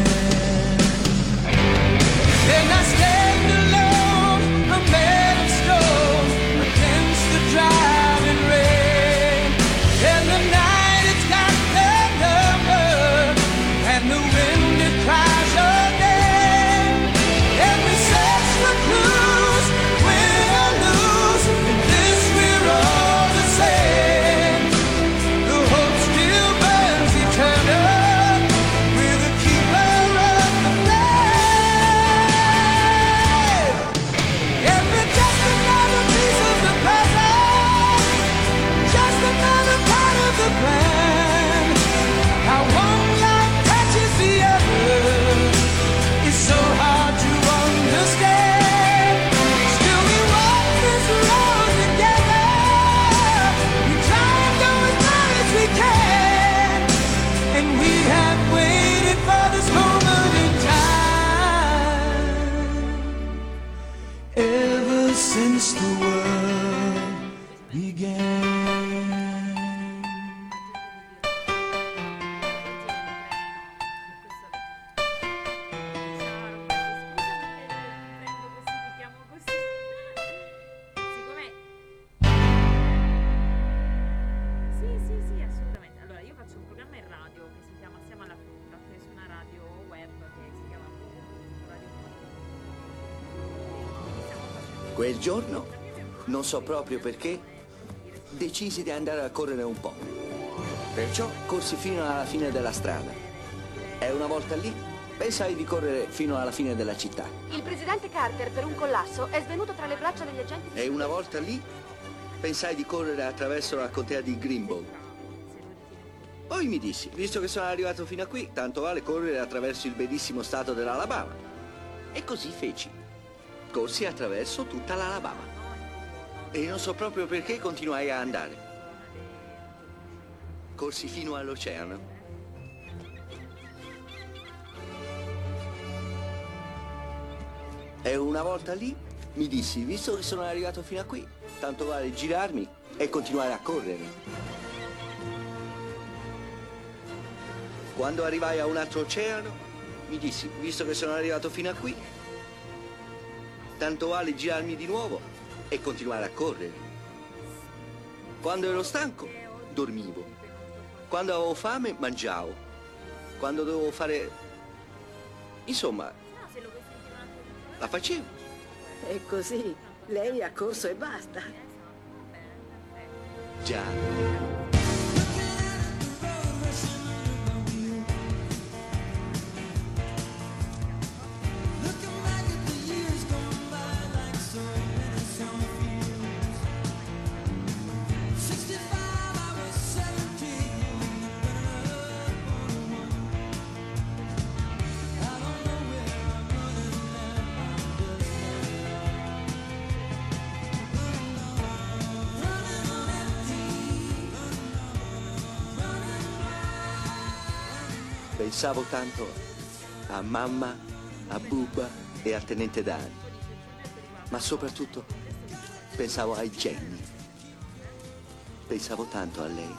Then I stand alone, a man of stone, against the driving rain. And the night, it's got no number, and the wind, it cries your name. And we search for clues, win or lose, in this we're all the same. The hope still burns eternal, we're the keeper of the flame. And we're just another piece of the puzzle, just another part of the plan. How one life touches the other is so hard to understand. Still we walk this road together, we try and go as far as we can. And we have waited for this moment in time ever since the world began. Sì, assolutamente. Allora, io faccio un programma in radio che si chiama Siamo alla frutta, che è su una radio web che si chiama Radio Quindi Quel giorno, non so proprio perché, decisi di andare a correre un po'. Perciò corsi fino alla fine della strada. E una volta lì, pensai di correre fino alla fine della città. Il presidente Carter, per un collasso, è svenuto tra le braccia degli agenti. E una volta lì, pensai di correre attraverso la contea di Greenbow. Poi mi dissi, visto che sono arrivato fino a qui, tanto vale correre attraverso il bellissimo stato dell'Alabama. E così feci. Corsi attraverso tutta l'Alabama. E non so proprio perché continuai a andare. Corsi fino all'oceano. E una volta lì mi dissi, visto che sono arrivato fino a qui, tanto vale girarmi e continuare a correre. Quando arrivai a un altro oceano, mi dissi, visto che sono arrivato fino a qui, tanto vale girarmi di nuovo e continuare a correre. Quando ero stanco, dormivo. Quando avevo fame, mangiavo. Quando dovevo fare... Insomma, la facevo. E così, lei ha corso e basta. Già. Pensavo tanto a mamma, a Bubba e al tenente Dan, ma soprattutto pensavo ai Jenny. Pensavo tanto a lei.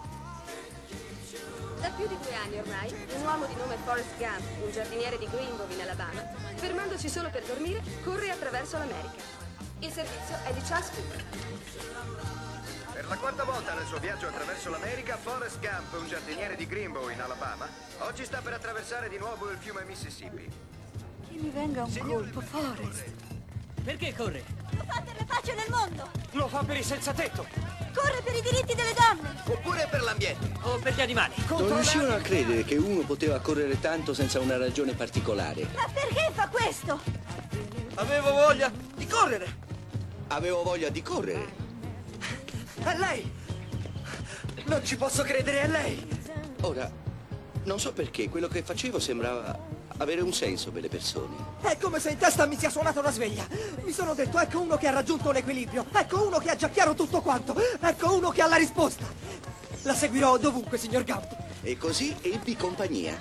Da più di 2 anni ormai, un uomo di nome Forrest Gump, un giardiniere di Greenbow in Alabama, fermandosi solo per dormire, corre attraverso l'America. Il servizio è di Charles Cooper. Per la 4ª volta nel suo viaggio attraverso l'America, Forrest Gump, un giardiniere di Greenbow in Alabama, oggi sta per attraversare di nuovo il fiume Mississippi. Che mi venga un colpo, Forrest. Perché corre? Lo fa per la pace nel mondo! Lo fa per i senza tetto! Corre per i diritti delle donne! Oppure per l'ambiente! O per gli animali! Non riuscivano a credere che uno poteva correre tanto senza una ragione particolare. Ma perché fa questo? Avevo voglia di correre! Avevo voglia di correre. È lei! Non ci posso credere, è lei! Ora, Non so perché, quello che facevo sembrava avere un senso per le persone. È come se in testa mi sia suonata una sveglia. Mi sono detto, ecco uno che ha raggiunto l'equilibrio. Ecco uno che ha già chiaro tutto quanto. Ecco uno che ha la risposta. La seguirò dovunque, signor Gump. E così ebbi compagnia.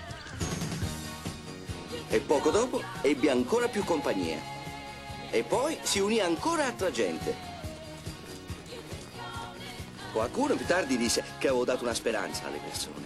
E poco dopo ebbi ancora più compagnia. E poi si unì ancora altra gente. Qualcuno più tardi disse che avevo dato una speranza alle persone.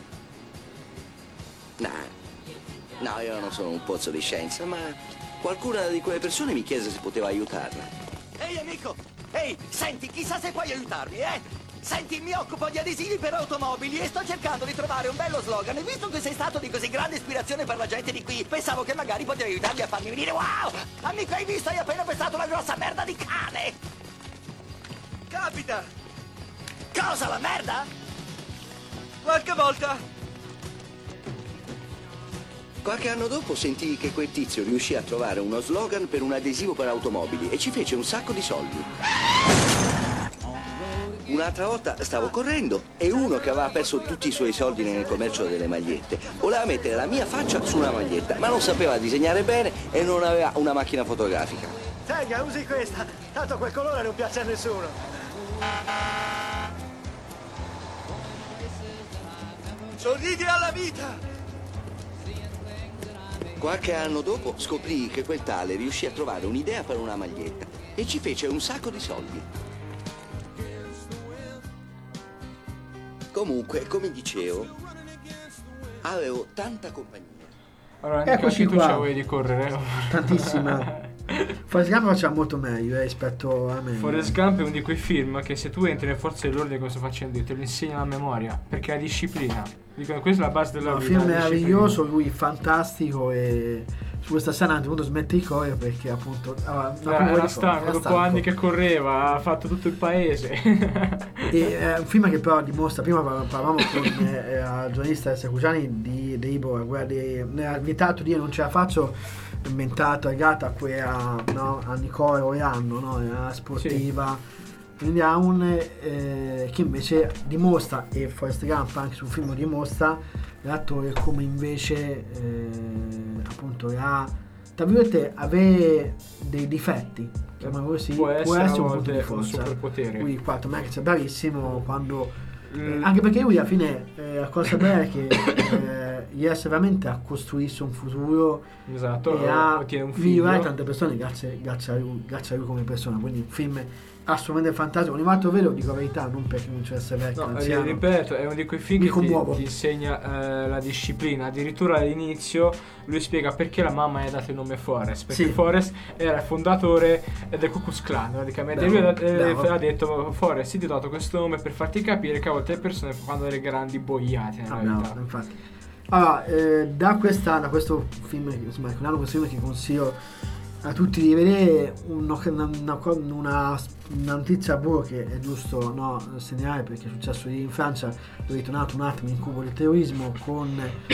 No, io non sono un pozzo di scienza, ma qualcuna di quelle persone mi chiese se poteva aiutarla. Ehi, amico! Ehi, senti, chissà se puoi aiutarmi, eh? Senti, mi occupo di adesivi per automobili e sto cercando di trovare un bello slogan. E visto che sei stato di così grande ispirazione per la gente di qui, pensavo che magari potevi aiutarmi a farmi venire wow! Amico, hai visto? Hai appena pestato una grossa merda di cane! Capita! Cosa, la merda? Qualche volta. Qualche anno dopo sentii che quel tizio riuscì a trovare uno slogan per un adesivo per automobili e ci fece un sacco di soldi. Un'altra volta stavo correndo e uno che aveva perso tutti i suoi soldi nel commercio delle magliette voleva mettere la mia faccia su una maglietta, ma non sapeva disegnare bene e non aveva una macchina fotografica. Tenga, usi questa. Tanto quel colore non piace a nessuno. Sorridi alla vita! Qualche anno dopo scoprii che quel tale riuscì a trovare un'idea per una maglietta e ci fece un sacco di soldi. Comunque, come dicevo, avevo tanta compagnia. Allora, Eccoci tu qua. c'avevi di correre. Tantissima. Forrest Gump faceva molto meglio rispetto a me. Forrest Gump è uno di quei film che se tu entri nelle forze dell'ordine come sto facendo io te lo insegna a memoria, perché è la disciplina. Dicono questa è la base della Un vita. film la disciplina. meraviglioso, lui fantastico, e su questa scena a un punto smette di correre perché appunto Era stanco, dopo anni che correva, ha fatto tutto il paese. E è un film che però dimostra, prima parlavamo con il giornalista Secuciani di Ibo, nella vietato di Io non ce la faccio, inventato legata a quella, no, a Nicole Oianno, no, la sportiva. Sì. Quindi ha un che invece dimostra, e Forrest Gump anche sul film dimostra, l'attore come invece appunto tra virgolette avere dei difetti, chiamiamolo così, può essere un punto di un forza. superpotere. Lui qua Max è bravissimo quando anche perché lui alla fine la cosa bella è che riesce veramente a costruirsi un futuro, esatto, e a ottiene un figlio, migliorare tante persone grazie a lui come persona. Quindi un film assolutamente fantastico. Ogni volta ve lo dico la verità, non perché non c'è essere vecchio, no, anziano. ripeto, è uno di quei film Mi che ti insegna la disciplina. Addirittura all'inizio lui spiega perché la mamma gli ha dato il nome Forrest, perché Sì. Forrest era il fondatore del Ku Klux Klan praticamente. E lui ha detto Forrest, ti ho dato questo nome per farti capire che a volte le persone fanno delle grandi boiate nella vita. No, infatti. Allora, da questo film, insomma, questo film che consiglio a tutti di vedere, una notizia a voi che è giusto, no, segnalare, perché è successo lì in Francia, dove è ritornato un attimo in cubo del terrorismo con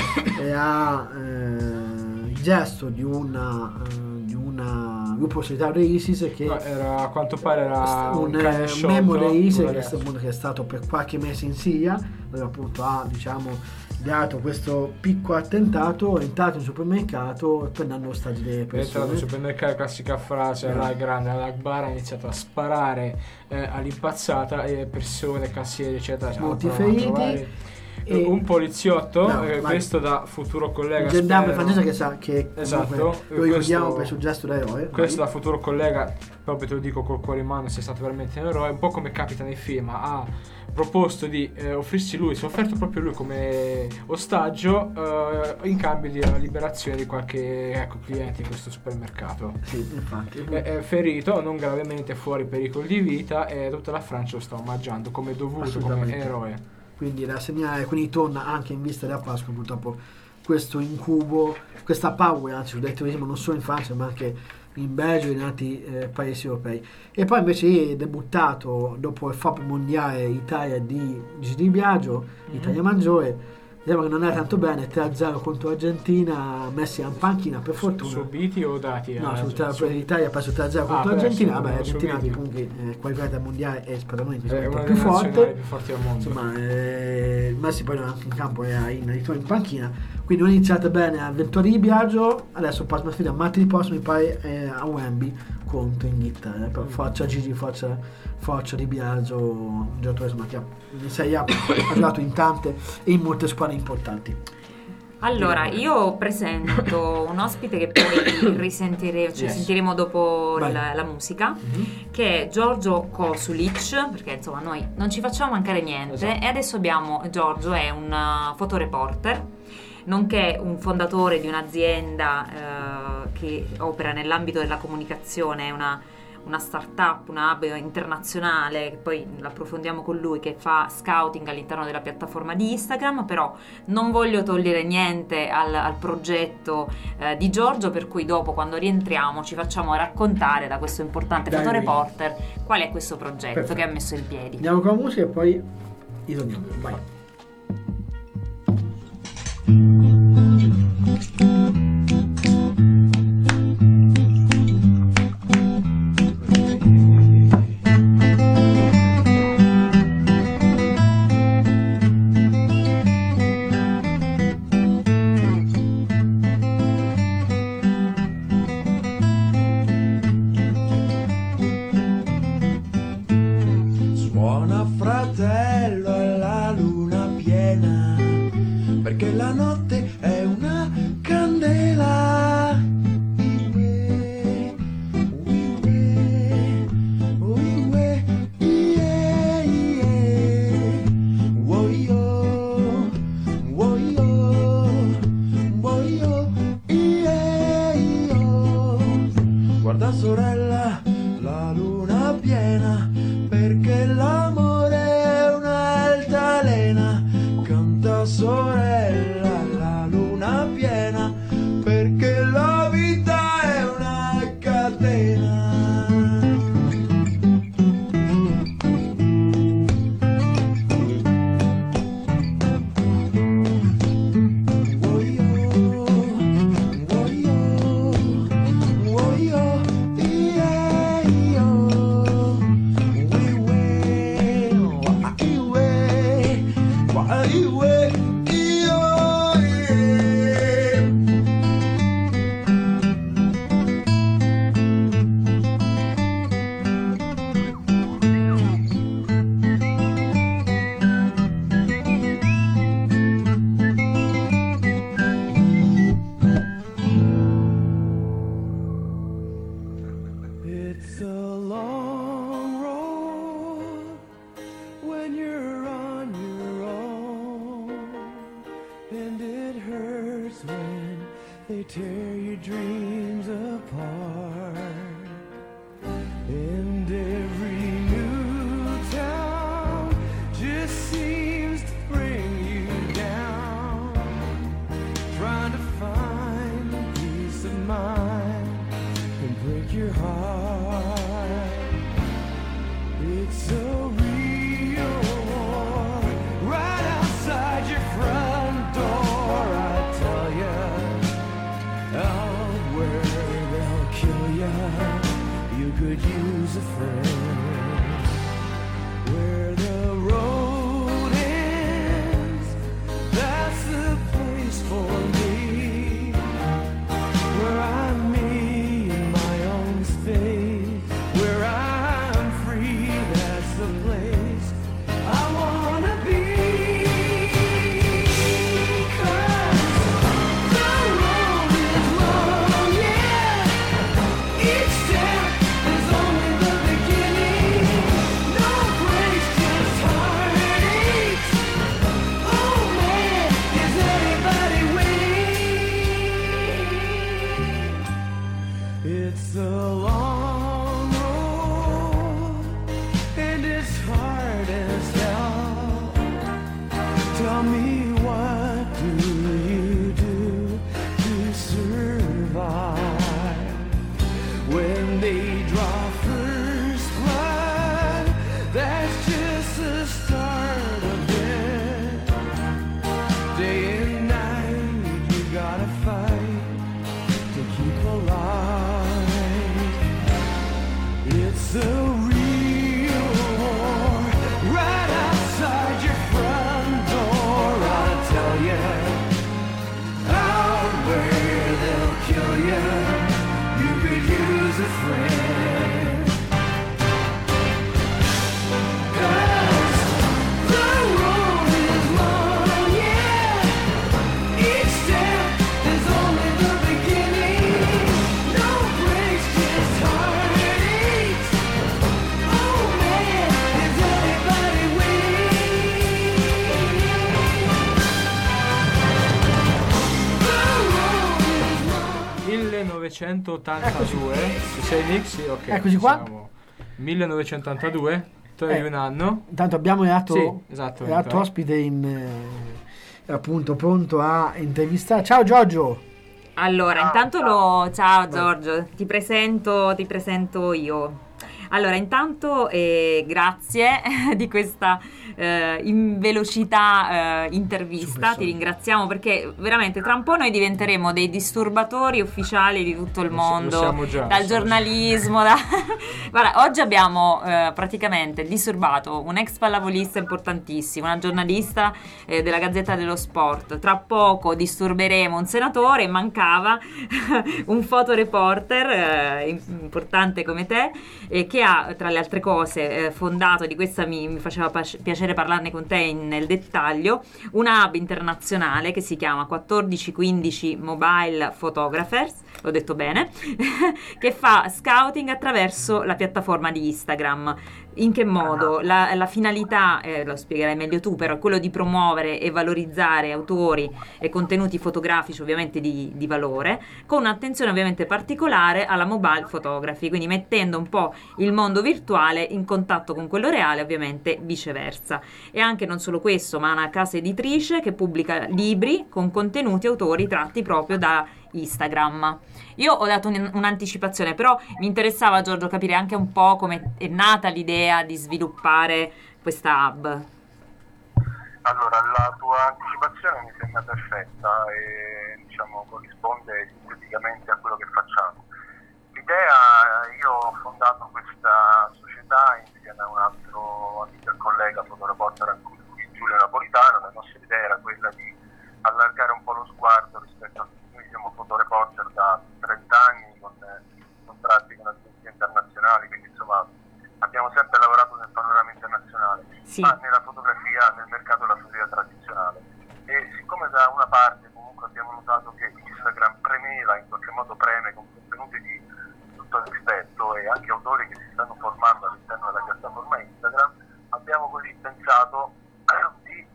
il gesto di una gruppo solitario dell'ISIS che era, a quanto pare era un membro dell'ISIS che è stato per qualche mese in Siria, dove appunto ha dato questo piccolo attentato, è entrato in un supermercato e prendendo ostaggi delle persone. È entrato in un supermercato, classica frase, là grande, all'Akbar, ha iniziato a sparare all'impazzata e persone, cassieri eccetera, molti feriti. E un poliziotto, questo da futuro collega, il gendarme francese che sa che esatto, lo ricordiamo per suo gesto da eroe. Questo da futuro collega, proprio te lo dico col cuore in mano, sei stato veramente un eroe, un po' come capita nei film. Ha proposto di offrirsi lui, si è offerto proprio lui come ostaggio in cambio di una liberazione di qualche cliente in questo supermercato. Sì, infatti. È ferito, non gravemente, fuori pericolo di vita, e tutta la Francia lo sta omaggiando come dovuto, come eroe. Quindi da segnalare, quindi torna anche in vista della Pasqua purtroppo questo incubo, questa paura, anzi, del terrorismo non solo in Francia ma anche in Belgio e in altri paesi europei. E poi invece è debuttato dopo il FOP mondiale Italia di Gigi Biagio, Italia Maggiore. Diciamo che non era tanto bene, 3-0 contro l'Argentina, messi in panchina per fortuna. Subiti o dati? No, l'Italia ha preso 3-0 contro l'Argentina. Vabbè, l'Argentina comunque qualificata al mondiale è sicuramente più forte. Più forti al mondo. Insomma, Messi poi anche in campo era in ritorno in panchina. Quindi non iniziate bene a Ventura Biagio, adesso prossima sfida martedì prossimo mi pare a Wembley contro Inghilterra, per forza Gigi, forza Di Biagio, un giocatore insomma, che in Serie A ha giocato in tante e in molte squadre importanti. Allora, io presento un ospite che poi sentiremo dopo la musica, che è Giorgio Kosulic, perché insomma noi non ci facciamo mancare niente, esatto. E adesso Giorgio è un fotoreporter, nonché un fondatore di un'azienda che opera nell'ambito della comunicazione, una startup, una hub internazionale, che poi l'approfondiamo con lui, che fa scouting all'interno della piattaforma di Instagram. Però non voglio togliere niente al progetto di Giorgio, per cui dopo, quando rientriamo, ci facciamo raccontare da questo importante fotoreporter qual è questo progetto che ha messo in piedi. Andiamo con la musica e poi ritorniamo. Vai. Suona fratello alla luna piena, perché la notte è una candela. Uiue, yeah, yeah. Woyo, yeah, yo. Guarda sorella, la luna piena, perché l'amore è un'altalena. Canta sorella, la luna piena, perché la vita è una catena. It's a long road when you're on your own, and it hurts when they tear your dreams apart. And every new town just seems to bring you down, trying to find peace of mind and break your heart. It's a real war right outside your front door. I tell ya, out where they'll kill ya, you could use a friend. Where the road ends, that's the place for me, where I'm me in my own space, where I'm free, that's the place I wanna be. 'Cause the road is long, yeah. Each step is only the beginning. No place, just heartaches. Oh man, is anybody winning? It's a long road, and it's hard as hell. Tell me, what do you do to survive when they draw first blood? That's just the start of it. Day and night you gotta fight to keep alive. It's a real war right outside your front door. I tell ya, 1982. Ci sei Nick? Sì, ok. Eccoci qua. Siamo. 1982. Tu hai un anno. Intanto abbiamo Renato, Sì, esatto. Renato ospite appunto pronto a intervistare. Ciao Giorgio. Allora, intanto ciao Giorgio, ti presento io. Allora, intanto grazie di questa in velocità intervista, ti ringraziamo perché veramente tra un po' noi diventeremo dei disturbatori ufficiali di tutto il mondo, siamo già, dal giornalismo. Guarda, oggi abbiamo praticamente disturbato un ex pallavolista importantissimo, una giornalista della Gazzetta dello Sport. Tra poco disturberemo un senatore, mancava un fotoreporter importante come te, che ha tra le altre cose fondato, di questa mi faceva piacere parlarne con te nel dettaglio, una hub internazionale che si chiama 1415 Mobile Photographers, l'ho detto bene, che fa scouting attraverso la piattaforma di Instagram. In che modo? La finalità, lo spiegherai meglio tu, però è quello di promuovere e valorizzare autori e contenuti fotografici ovviamente di valore, con un'attenzione ovviamente particolare alla mobile photography, quindi mettendo un po' il mondo virtuale in contatto con quello reale, ovviamente viceversa. E anche non solo questo, ma una casa editrice che pubblica libri con contenuti autori tratti proprio da Instagram. Io ho dato un'anticipazione, però mi interessava, Giorgio, capire anche un po' come è nata l'idea di sviluppare questa hub. Allora, la tua anticipazione mi sembra perfetta e corrisponde sinteticamente a quello che facciamo. L'idea, io ho fondato questa società insieme a un altro amico e collega fotoreporter, anche lui, Giulio Napolitano. La nostra idea era quella di allargare un po' lo sguardo rispetto a noi siamo fotoreporter da 30 anni con contratti con agenzie internazionali, quindi insomma abbiamo sempre lavorato nel panorama internazionale, ma nella fotografia, nel mercato della fotografia tradizionale. E siccome da una parte comunque abbiamo notato che Instagram preme con contenuti di tutto il rispetto e anche autori che si stanno formando all'interno della piattaforma Instagram, abbiamo così pensato di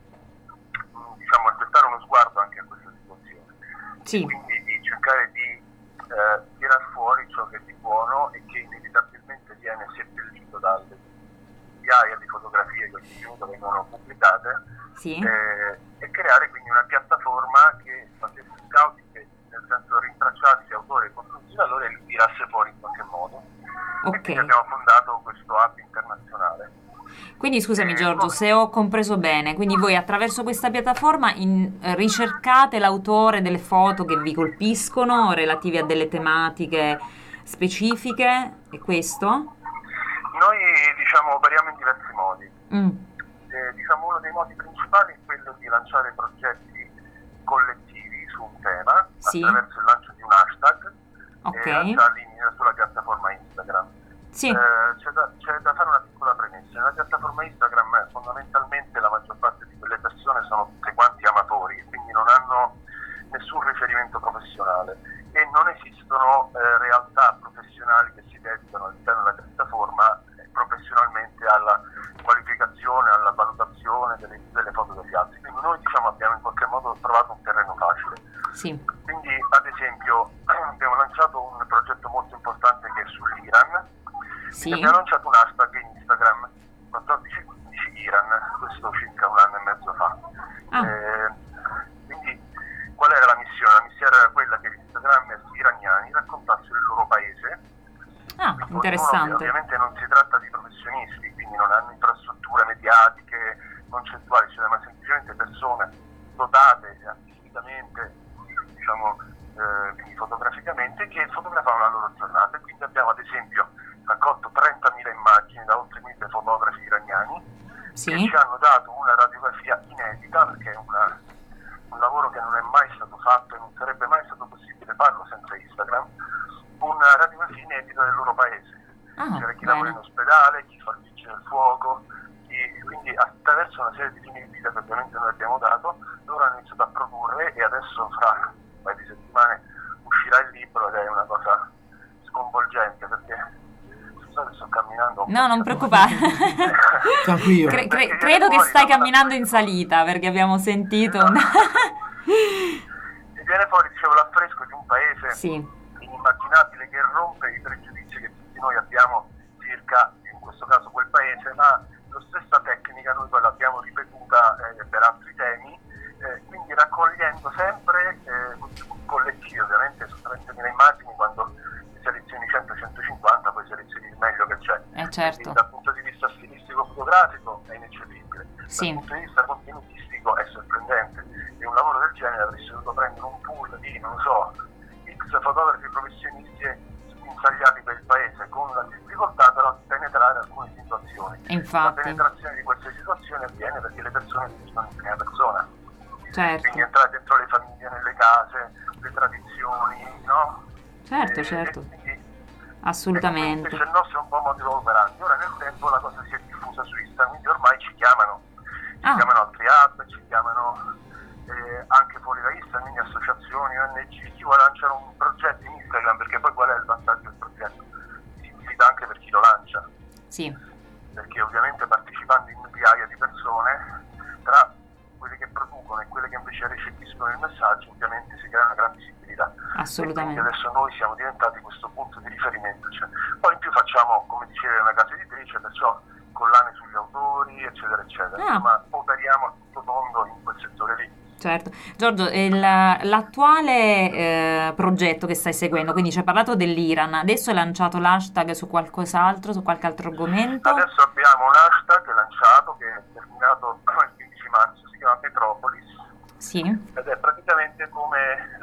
gettare uno sguardo anche a questa situazione. Sì. Quindi di cercare di tirar fuori ciò che è di buono e che inevitabilmente viene seppellito dalle migliaia di fotografie che ogni minuto vengono pubblicate, e creare quindi una piattaforma che facesse scouting, nel senso rintracciarsi autori e contenuti di valore e li tirasse fuori in qualche modo. E quindi abbiamo fondato questo hub internazionale. Quindi scusami Giorgio, se ho compreso bene, quindi voi attraverso questa piattaforma ricercate l'autore delle foto che vi colpiscono relative a delle tematiche specifiche, è questo? Noi operiamo in diversi modi. Uno dei modi principali è quello di lanciare progetti collettivi su un tema attraverso il lancio di un hashtag e lanciarli sulla piattaforma Instagram. C'è da fare una piccola premessa. Nella piattaforma Instagram fondamentalmente la maggior parte di quelle persone sono tutte quanti amatori e quindi non hanno nessun riferimento professionale e non esistono realtà professionali che si dedicano all'interno della piattaforma professionalmente alla qualificazione, alla valutazione delle foto degli altri. Quindi noi abbiamo in qualche modo trovato un terreno facile. Quindi ad esempio abbiamo lanciato un progetto molto importante che è sull'Iran. Abbiamo lanciato un hashtag in Instagram 1415 Iran, questo circa un anno e mezzo fa. Quindi qual era la missione? La missione era quella che gli instagrammer iraniani raccontassero il loro paese. Interessante. Ovviamente non si tratta di professionisti, quindi non hanno infrastrutture mediatiche, concettuali, ma semplicemente persone dotate artisticamente, quindi fotograficamente, che fotografavano la loro giornata. E quindi abbiamo ad esempio raccolto 30.000 immagini da oltre 1.000 fotografi iraniani che ci hanno dato una radiografia inedita, perché è un lavoro che non è mai stato fatto e non sarebbe mai stato possibile farlo senza Instagram, una radiografia inedita del loro paese. C'era chi lavora in ospedale, chi fa il vigile del fuoco, quindi attraverso una serie di linee guida che ovviamente noi abbiamo dato, loro hanno iniziato a produrre e adesso fra un paio di settimane uscirà il libro ed è una cosa sconvolgente, perché scusate, sto camminando un po'. No, non preoccupare. Tranquillo. Credo che stai camminando in salita, perché abbiamo sentito e viene fuori, l'affresco di un paese inimmaginabile che rompe i pregiudizi che tutti noi abbiamo circa, in questo caso, quel paese, ma la stessa tecnica noi poi l'abbiamo ripetuta per altri temi, quindi raccogliendo sempre collettivi, ovviamente su 30.000 immagini, quando selezioni 100-150 poi selezioni il meglio che c'è. Certo. Quindi dal punto di vista stilistico fotografico è ineccepibile, sì. dal punto di vista contenutistico è sorprendente, e un lavoro del genere avresti dovuto prendere un pool di, non so, X fotografi professionisti insagliati per il paese, con la difficoltà però di penetrare alcune situazioni. Infatti. La penetrazione di queste situazioni avviene perché le persone vivono in prima persona. Certo. Quindi entrare dentro le famiglie, nelle case, le tradizioni, no? Certo. Assolutamente. Invece il nostro è un po' motivo operandi. Ora nel tempo la cosa si è diffusa su Instagram, quindi ormai ci chiamano altri hub, ci chiamano anche fuori da Instagram, quindi associazioni, ONG, chi vuole lanciare un progetto in Instagram, perché poi qual è il vantaggio del progetto? Si visita anche per chi lo lancia. Sì. Perché ovviamente partecipando in migliaia di persone, tra quelle che producono e quelle che invece recepiscono il messaggio, ovviamente si crea una gran visibilità. Assolutamente. E quindi adesso noi siamo diventati questo punto di riferimento. Cioè, poi in più facciamo, come dicevi, una casa editrice, perciò collane sugli autori, eccetera, eccetera. Insomma, operiamo a tutto tondo in quel settore lì. Certo. Giorgio, l'attuale progetto che stai seguendo, quindi ci hai parlato dell'Iran, adesso hai lanciato l'hashtag su qualcos'altro, su qualche altro argomento? Adesso abbiamo un hashtag lanciato che è terminato il 15 marzo, si chiama Metropolis. Sì. Ed è praticamente come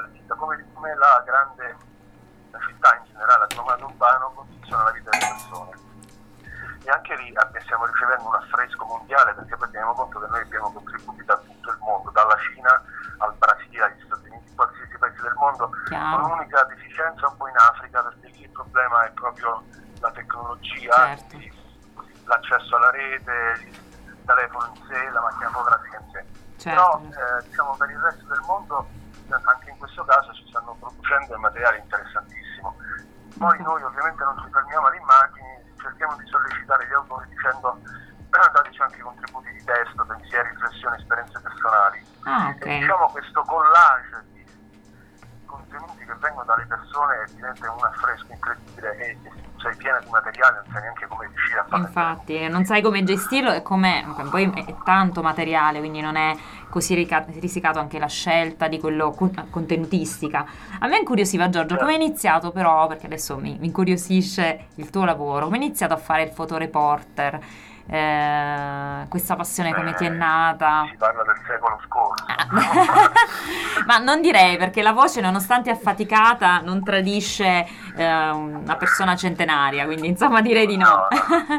la grande città in generale, l'agglomerata urbano condiziona la vita delle persone. E anche lì stiamo ricevendo un affresco mondiale, perché poi teniamo conto che noi abbiamo contributi da tutto il mondo, dalla Cina al Brasile, agli Stati Uniti, qualsiasi paese del mondo. Chiaro. Con un'unica deficienza un po' in Africa, perché lì il problema è proprio la tecnologia, certo. L'accesso alla rete, il telefono in sé, la macchina fotografica in sé. Certo. Però diciamo per il resto del mondo, anche in questo caso ci stanno producendo del materiale interessantissimo. Poi noi ovviamente non ci fermiamo alle immagini, cerchiamo di sollecitare gli autori dicendo dateci anche contributi di testo, pensieri, riflessioni, esperienze personali. Okay. E diciamo questo collage di contenuti che vengono dalle persone diventa un affresco incredibile e sei piena di materiale, non sai neanche come riuscire a fare. Infatti, non sai come gestirlo e poi è tanto materiale, quindi non è così risicato anche la scelta di quello contenutistica. A me incuriosiva, Giorgio, come hai iniziato però, perché adesso mi incuriosisce il tuo lavoro, come hai iniziato a fare il fotoreporter? Questa passione come ti è nata? Si parla del secolo scorso. Ma non direi, perché la voce, nonostante affaticata, non tradisce una persona centenaria, quindi insomma direi di no.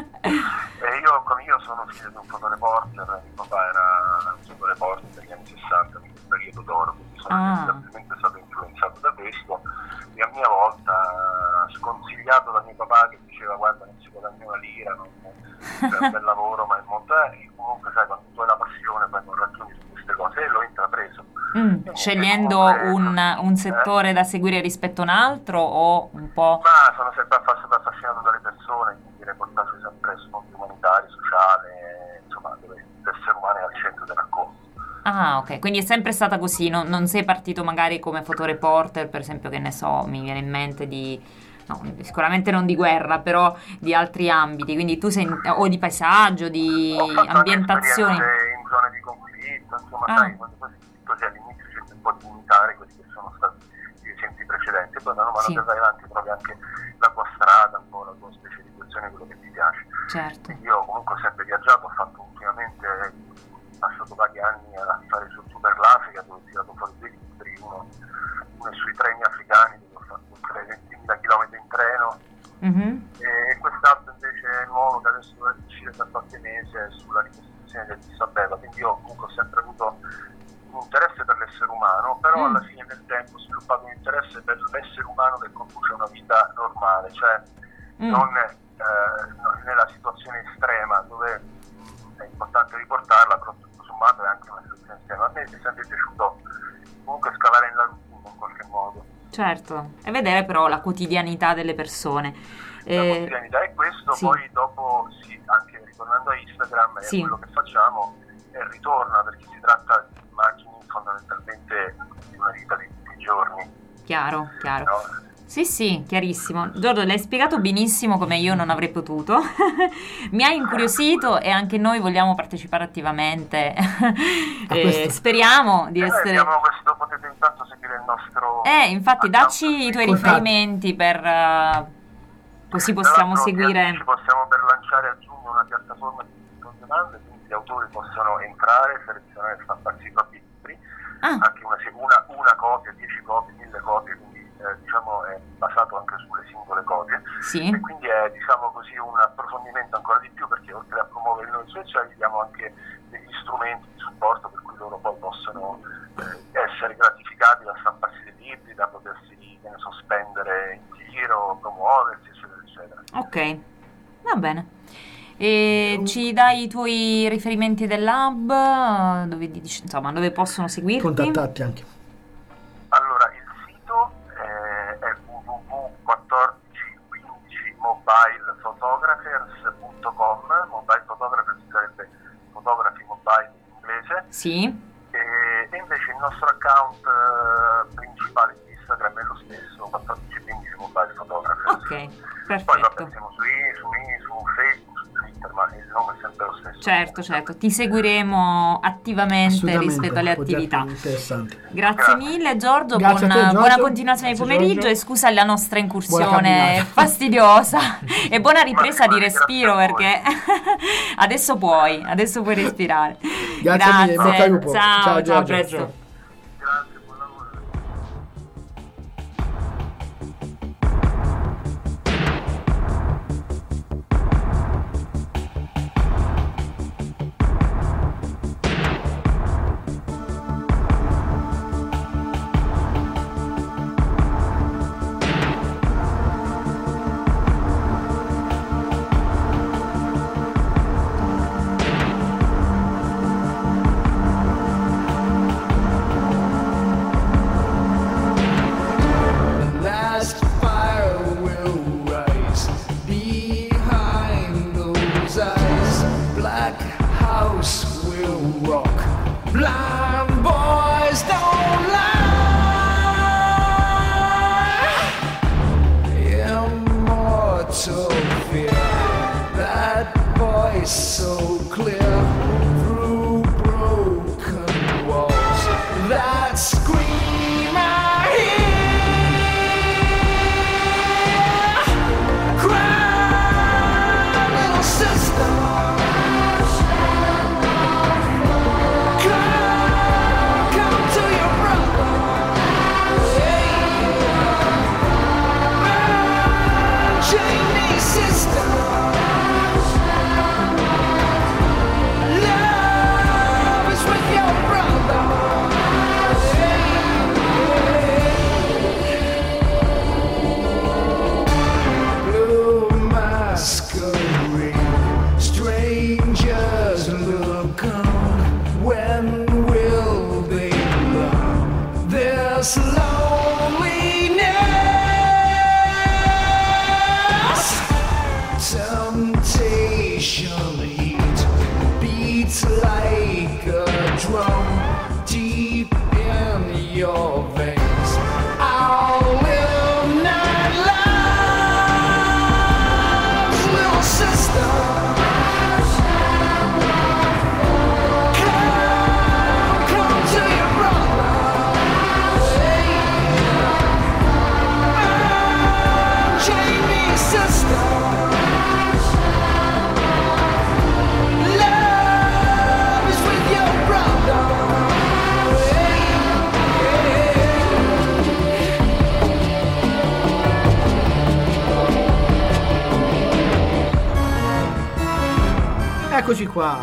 Io sono figlio di un fotoreporter, mio papà era un fotoreporter degli anni 60, quindi il periodo d'oro, quindi sono evidentemente stato influenzato da questo, e a mia volta sconsigliato da mio papà che diceva guarda non si guadagna una lira, è un bel lavoro ma è molto, comunque sai quando tu hai la passione poi non raggiungi su queste cose, e l'ho intrapreso. Scegliendo un settore da seguire rispetto a un altro o un po'? Ma sono sempre stato affascinato dalle persone, quindi reportage sempre su mondo umanitario, sociale, insomma dove l'essere umano è al centro del racconto. Ah, ok, quindi è sempre stata così, non sei partito magari come fotoreporter, per esempio, che ne so, mi viene in mente sicuramente non di guerra, però di altri ambiti, quindi tu sei o di paesaggio, di ambientazioni. In zone di conflitto, insomma, sai, quando così all'inizio cerchi un po' di imitare quelli che sono stati gli esempi precedenti, poi mano a mano che vai avanti trovi anche la tua strada, un po' la tua specializzazione, quello che ti piace. Certo. Io comunque ho sempre viaggiato, ho fatto ultimamente, passato vari anni a fare su per l'Africa, dove ho tirato fuori dei libri, uno sui treni africani, dove ho fatto 20.000 chilometri in treno, e quest'altro invece nuovo che adesso dovrebbe uscire tra qualche mese sulla ricostruzione di Addis Abeba. Quindi io comunque ho sempre avuto un interesse per l'essere umano, però alla fine del tempo ho sviluppato un interesse per l'essere umano che conduce una vita normale, cioè non nella situazione estrema dove è importante riportarla, però tutto sommato è anche una situazione estrema. A me è sempre piaciuto comunque scalare nella routine in qualche modo. Certo, e vedere però la quotidianità delle persone. La quotidianità è questo, poi dopo anche ritornando a Instagram è quello che facciamo, ritorna perché si tratta di immagini fondamentalmente di una vita di tutti i giorni. Chiaro. No? Sì, chiarissimo. Giorgio, l'hai spiegato benissimo come io non avrei potuto. Mi ha incuriosito e anche noi vogliamo partecipare attivamente. Speriamo di essere... questo, potete intanto seguire il nostro... infatti, dacci i tuoi riferimenti per... così possiamo seguire... Ci possiamo per lanciare a giugno una piattaforma di domande, quindi gli autori possono entrare, selezionare e stamparsi i propri libri, anche una copia, 10 copie, 1000 copie, quindi diciamo è basato anche sulle singole copie, e quindi è diciamo così un approfondimento ancora di più, perché oltre a promuovere noi sociali diamo anche degli strumenti di supporto per cui loro poi possono essere gratificati da stamparsi dei libri, da potersi spendere in giro, promuoversi, eccetera eccetera. Ok, va bene. E ci dai i tuoi riferimenti dell'hub, dove dici, insomma, dove possono seguirti? Contattarti anche. Allora, il sito è www.1415mobilephotographers.com. Mobile photographers sarebbe fotografi mobile in inglese. Sì. E invece il nostro account principale di Instagram è lo stesso, 1415 mobile photographers. Ok, perfetto. Poi vabbè, siamo su Facebook, su Twitter, ma il nome è sempre lo stesso. Certo, ti seguiremo attivamente rispetto alle attività. Grazie mille Giorgio, buona continuazione di pomeriggio, Giorgio. E scusa la nostra incursione fastidiosa e buona ripresa di respiro, perché adesso puoi respirare. Grazie. Ciao, a presto. Eccoci qua.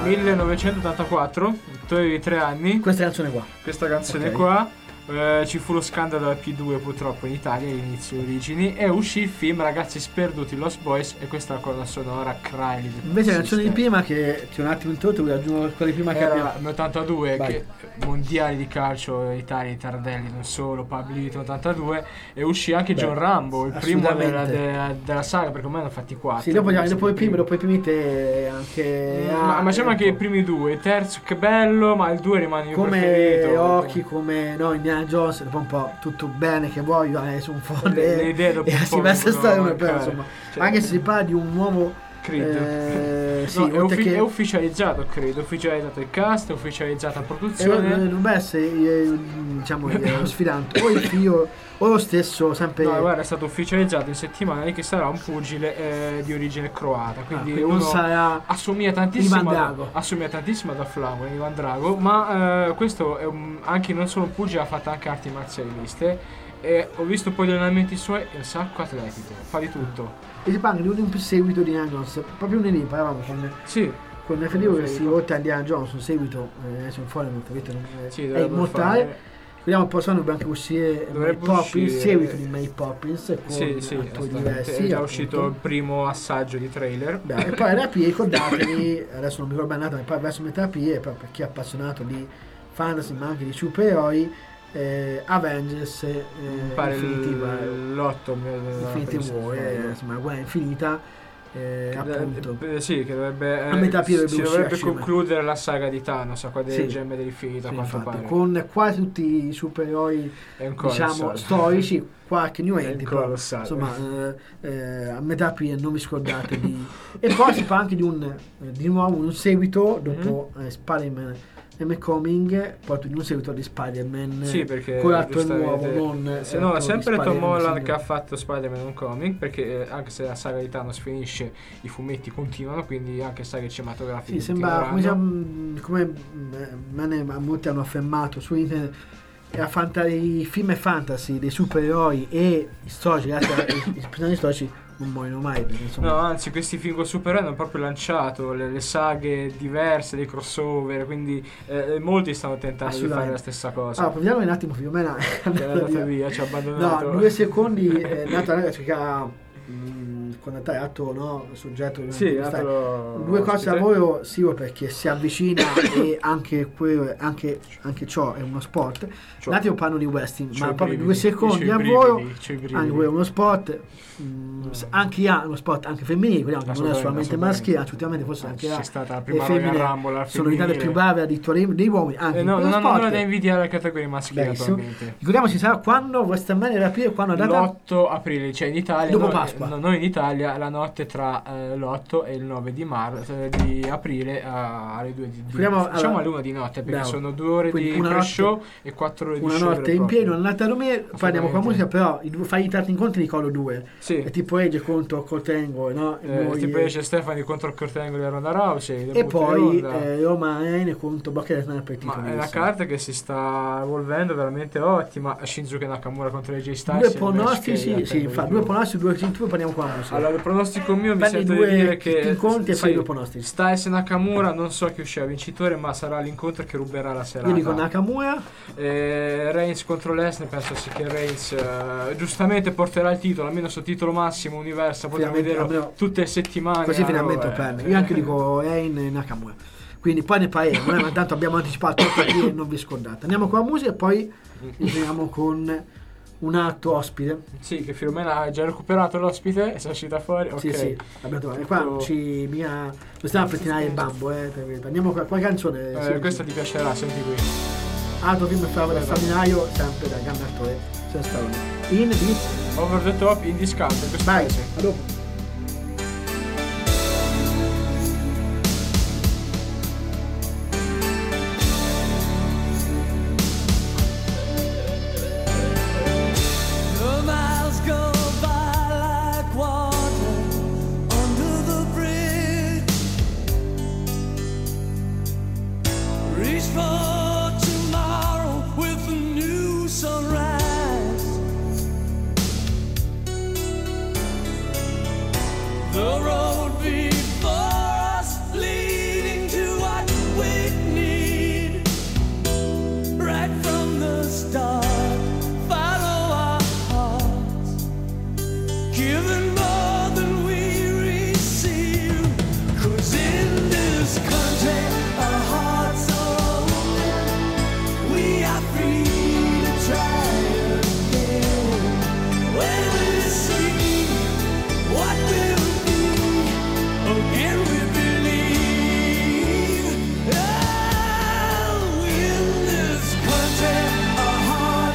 1984, tu avevi 3 anni. Questa canzone qua. Ci fu lo scandalo del P2 purtroppo in Italia all'inizio origini, e uscì il film Ragazzi Sperduti, Lost Boys, e questa è la colonna sonora Cry. Invece la canzone di prima, che ti ho un attimo introdotto, vi aggiungo quella di prima che era l'82, che mondiali di calcio Italia, Tardelli, non solo, Pablito 82, e uscì anche John Rambo, il primo della saga, perché ormai hanno fatti 4. Sì, dopo i primi te anche ma c'è anche i primi 2, il terzo che bello, ma il 2 rimane il mio preferito. Come occhi, come no, Indiana Jones, dopo un po' tutto bene che voglio, su un fondo le idee dopo un po' Sylvester Stallone, però mancare. insomma, Cioè, anche se si parla di un nuovo Creed. sì, No, oltre che è ufficializzato, credo, è ufficializzato il cast, è ufficializzata la produzione. dovrebbe essere diciamo lo sfidante o il figlio o lo stesso sempre. No, guarda, è stato ufficializzato in settimana che sarà un pugile di origine croata, quindi quindi uno non sarà assomiglia tantissimo Ivan Drago. Da Flammo, Ivan Drago, ma questo è anche non solo un pugile, ha fatto anche arti marziali miste. E ho visto poi gli allenamenti suoi, è un sacco atletico, fa di tutto. E si parla di un seguito di Indiana Jones, proprio un lì parlavamo con Federico che si oltre a Indiana Jones un seguito adesso un fuori molto è immortale. Vediamo poi dovrebbe anche uscire Mary Poppins, il seguito di Mary Poppins con attori diversi. È già uscito il primo assaggio di trailer. E poi le terapie, ricordatevi, adesso non mi ricordo bene, ma poi verso le terapie, però per chi è appassionato di fantasy ma anche di supereroi, Avengers Infinity War, insomma, guerra infinita, appunto sì, che dovrebbe a metà si dovrebbe concludere la saga di Thanos, a quella delle gemme dell'infinito, a quanto pare, con quasi tutti i supereroi diciamo storici, qualche new entity, insomma a metà aprile non vi scordate di e poi si parla anche di nuovo un seguito dopo Spider-Man Homecoming, poi di un seguito di Spider-Man, perché con l'attore nuovo, non è sempre Tom Holland che ha fatto Spider-Man Homecoming, perché anche se la saga di Thanos finisce, i fumetti continuano, quindi anche saghe cinematografiche sembra come molti hanno affermato su internet, i film fantasy dei supereroi e storici, grazie ai personaggi storici, non muoiono mai, insomma. No, anzi, questi film con supereroi hanno proprio lanciato le saghe diverse, dei crossover, quindi molti stanno tentando di fare la stessa cosa. Allora, proviamo un attimo, più o meno è andata via, ci ha abbandonato. No, 2 secondi è nata una ragazza che ha quando è atto soggetto due cose a lavoro perché si avvicina e anche ciò è uno sport. Un attimo parlo di wrestling, ma proprio 2 secondi a volo, anche quello è uno sport, anche ha uno sport anche femminile, non è solamente maschile, ultimamente forse anche le femmine sono diventate più brave addirittura dei uomini, anche non hanno nulla da invidiare alla categoria maschile attualmente. Ricordiamoci sarà quando WrestleMania era quando è data l'8 aprile, cioè in Italia dopo Pasqua. Noi in Italia la notte tra l'8 e il 9 di aprile alle 2 diciamo alle 1 di notte, perché sono 2 ore di pre-show e 4 ore di show. Una notte in pieno, una notte a dormire, poi andiamo con la musica, però fai i tanti incontri di collo 2. È tipo Edge contro Kurt Angle, no? Tipo Edge Stephanie contro Kurt Angle e Ronda Rousey. E poi Roman Reigns contro Brock Lesnar per il titolo. Ma è una carta che si sta evolvendo veramente ottima. Shinsuke Nakamura contro AJ Styles. 2 pronostici, infatti 2 pronostici, 2 cinture, parliamo con la musica. Allora, il pronostico mio mi sento di dire che incontri e fai 2 pronostici. Styles e Nakamura, non so chi uscirà vincitore, ma sarà l'incontro che ruberà la serata. Io dico Nakamura. Reigns contro Lesnar, penso sì che Reigns giustamente porterà il titolo, almeno sul titolo massimo Universal, potremo vederlo tutte le settimane. Così finalmente prende. Io anche dico Reigns e Nakamura. Quindi poi ne parleremo, ma intanto abbiamo anticipato e non vi scordate. Andiamo con la musica e poi entriamo con un altro ospite. Sì, che Filomena ha già recuperato l'ospite e si è uscita fuori. Okay. Sì, abbiamo trovato. E qua lo stiamo a pettinare il bambo. Andiamo con qualche canzone. Questa ti piacerà, senti qui. Altro film straordinario, sempre da grande attore, Stallone. In di Over the Top in Discount. Vai, a dopo. Our hearts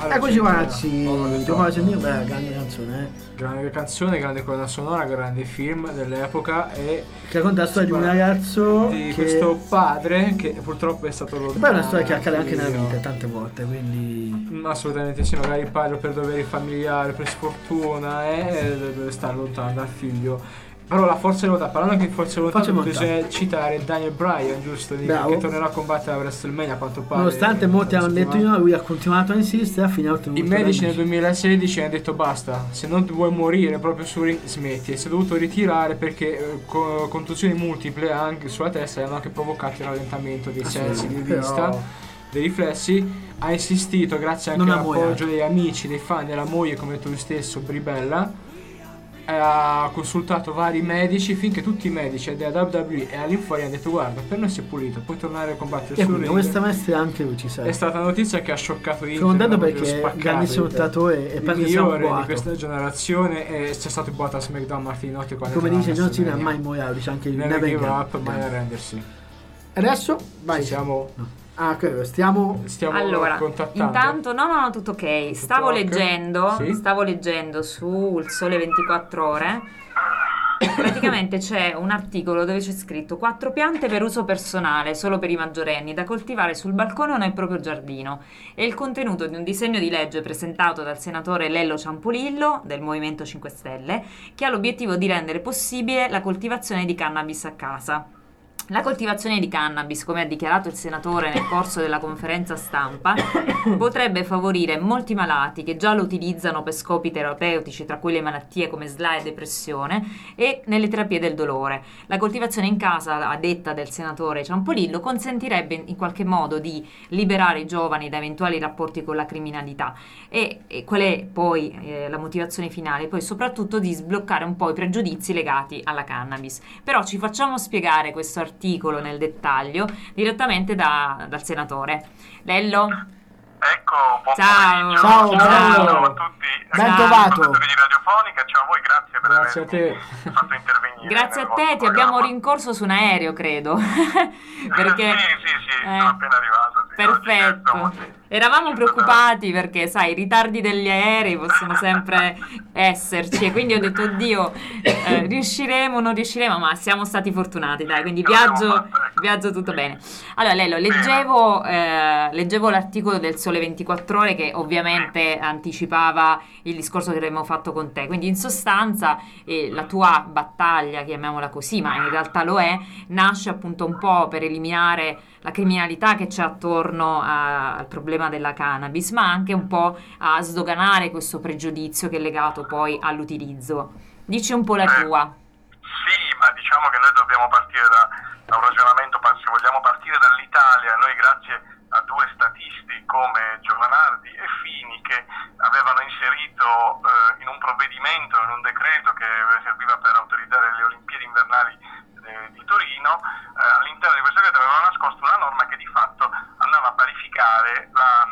Eccoci qua ragazzi, dobbiamo sentire una grande canzone, Grande canzone, grande colonna sonora, grande film dell'epoca e che racconta la storia di un ragazzo di questo padre che purtroppo è stato lontano. Poi è una storia che accade anche nella vita tante volte, quindi assolutamente sì, magari il padre per doveri familiari, per sfortuna deve stare lontano dal figlio. Però la forza di volontà, parlando anche di forza di volontà, bisogna citare Daniel Bryan, giusto? Che tornerà a combattere a WrestleMania a quanto pare. Nonostante molti hanno detto di no, lui ha continuato a insistere, a fine ha ottenuto. I medici nel 2016 hanno detto basta, se non vuoi morire proprio su ring smetti, e si è dovuto ritirare perché contusioni multiple anche sulla testa hanno anche provocato il rallentamento dei sensi di vista, dei riflessi. Ha insistito, grazie anche all'appoggio degli amici, dei fan, della moglie, come tu stesso, Bribella. Ha consultato vari medici finché tutti i medici della WWE e all'infuori hanno detto guarda, per noi sei pulito, puoi tornare a combattere sul ring. Questa mestre anche lui ci sa. È stata una notizia che ha scioccato internet. Sono contento perché è un grandissimo lottatore e il migliore di questa generazione, e c'è stato il boato a SmackDown Martinotti come dice John Cena, mai morire, dice anche il never give up, mai arrendersi. Adesso vai. Stiamo allora, contattando. Intanto no, tutto ok. Stavo leggendo sul Sole 24 Ore. Praticamente c'è un articolo dove c'è scritto 4 piante per uso personale solo per i maggiorenni da coltivare sul balcone o nel proprio giardino. È il contenuto di un disegno di legge presentato dal senatore Lello Ciampolillo del Movimento 5 Stelle, che ha l'obiettivo di rendere possibile la coltivazione di cannabis a casa. La coltivazione di cannabis, come ha dichiarato il senatore nel corso della conferenza stampa, potrebbe favorire molti malati che già lo utilizzano per scopi terapeutici, tra cui le malattie come SLA e depressione, e nelle terapie del dolore. La coltivazione in casa, a detta del senatore Ciampolillo, consentirebbe in qualche modo di liberare i giovani da eventuali rapporti con la criminalità. E qual è poi la motivazione finale? Poi soprattutto di sbloccare un po' i pregiudizi legati alla cannabis. Però ci facciamo spiegare questo articolo nel dettaglio direttamente dal senatore Lello. Ecco, buon ciao a tutti. Ben trovato. Di Radiofonica, ciao a voi, grazie per avermi fatto intervenire. Grazie a te, ti abbiamo rincorso su un aereo, credo. Perché sì, sono appena arrivato. Perfetto. Eravamo preoccupati perché, sai, i ritardi degli aerei possono sempre esserci, e quindi ho detto, oddio, riusciremo, non riusciremo, ma siamo stati fortunati, dai, quindi viaggio tutto bene. Allora, Lello, leggevo l'articolo del Sole 24 Ore che ovviamente anticipava il discorso che avremmo fatto con te, quindi in sostanza la tua battaglia, chiamiamola così, ma in realtà lo è, nasce appunto un po' per eliminare la criminalità che c'è attorno al problema della cannabis, ma anche un po' a sdoganare questo pregiudizio che è legato poi all'utilizzo. Dici un po' la tua. Sì, ma diciamo che noi dobbiamo partire da un ragionamento, se vogliamo partire dall'Italia, noi grazie a due statisti come Giovanardi e Fini che avevano inserito in un provvedimento, in un decreto che serviva per autorizzare le Olimpiadi invernali di Torino, all'interno di questo decreto avevano nascosto una norma che di fatto andava a parificare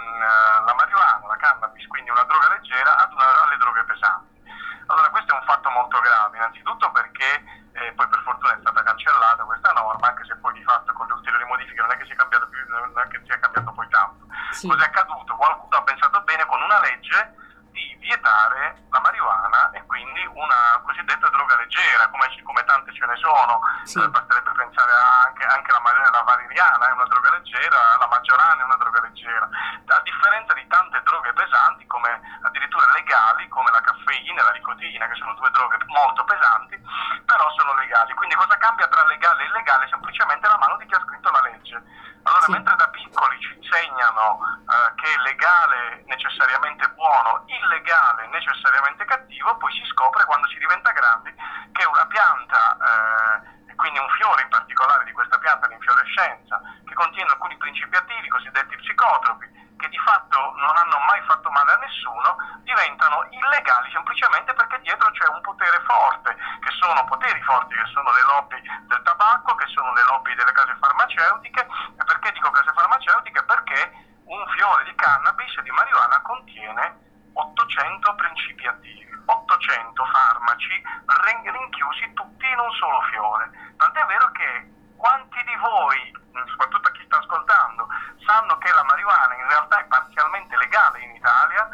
la marijuana, la cannabis, quindi una droga leggera, alle droghe pesanti. Allora questo è un fatto molto grave, innanzitutto perché poi per fortuna è stata cancellata questa norma, anche se poi di fatto con le ulteriori modifiche non è che sia cambiato più, non è che sia cambiato poi tanto. Sì. Cosa è accaduto? Qualcuno ha pensato bene con una legge di vietare la marijuana e quindi una cosiddetta droga leggera, come tante ce ne sono. Sì. Basterebbe pensare anche la valeriana è una droga leggera, la maggiorana è una droga leggera, a differenza di tante droghe pesanti, come addirittura legali, come la caffeina e la nicotina, che sono due droghe molto pesanti, però sono legali. Quindi cosa cambia tra legale e illegale? Semplicemente la mano di chi ha scritto la legge. Allora, sì. Mentre da piccoli ci insegnano che legale necessariamente buono, illegale necessariamente cattivo, poi si scopre quando si diventa grandi che una pianta, quindi un fiore in particolare di questa pianta, l'infiorescenza, che contiene alcuni principi attivi, cosiddetti psicotropi, che di fatto non hanno mai fatto male a nessuno, diventano illegali semplicemente perché dietro c'è un potere forte, che sono poteri forti, che sono le lobby del tabacco, che sono le lobby delle case farmaceutiche. E perché dico case farmaceutiche? Perché un fiore di cannabis e di marijuana contiene 800 principi attivi, 800 farmaci rinchiusi tutti in un solo fiore. Tant'è vero che quanti di voi, soprattutto chi sta ascoltando, sanno che la marijuana in realtà è parzialmente legale in Italia,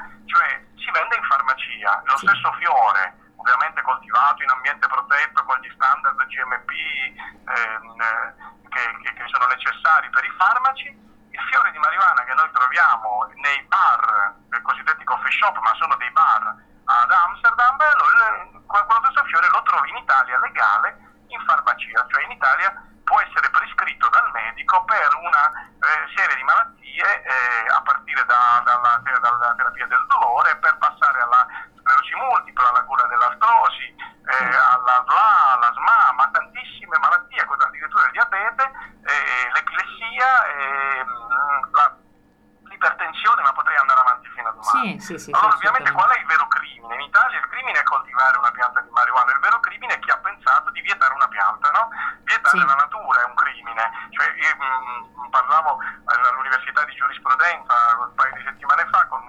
lo stesso fiore, ovviamente coltivato in ambiente protetto con gli standard GMP che sono necessari per i farmaci, il fiore di marijuana che noi troviamo nei bar, i cosiddetti coffee shop, ma sono dei bar ad Amsterdam, quello stesso fiore lo trovi in Italia legale in farmacia, cioè in Italia può essere prescritto dal medico per una serie di malattie a partire dalla terapia del dolore, per passare alla sclerosi multipla, alla cura dell'artrosi, alla SLA, alla SMA, ma tantissime malattie, addirittura il diabete, l'epilessia, l'ipertensione, ma potrei andare avanti fino a domani. Sì, allora ovviamente qual è il vero crimine? In Italia il crimine è coltivare una pianta di marijuana, il vero crimine è chi ha pensato di vietare una pianta, no? Vietare la natura è un crimine. Cioè, io parlavo all'Università di Giurisprudenza un paio di settimane fa con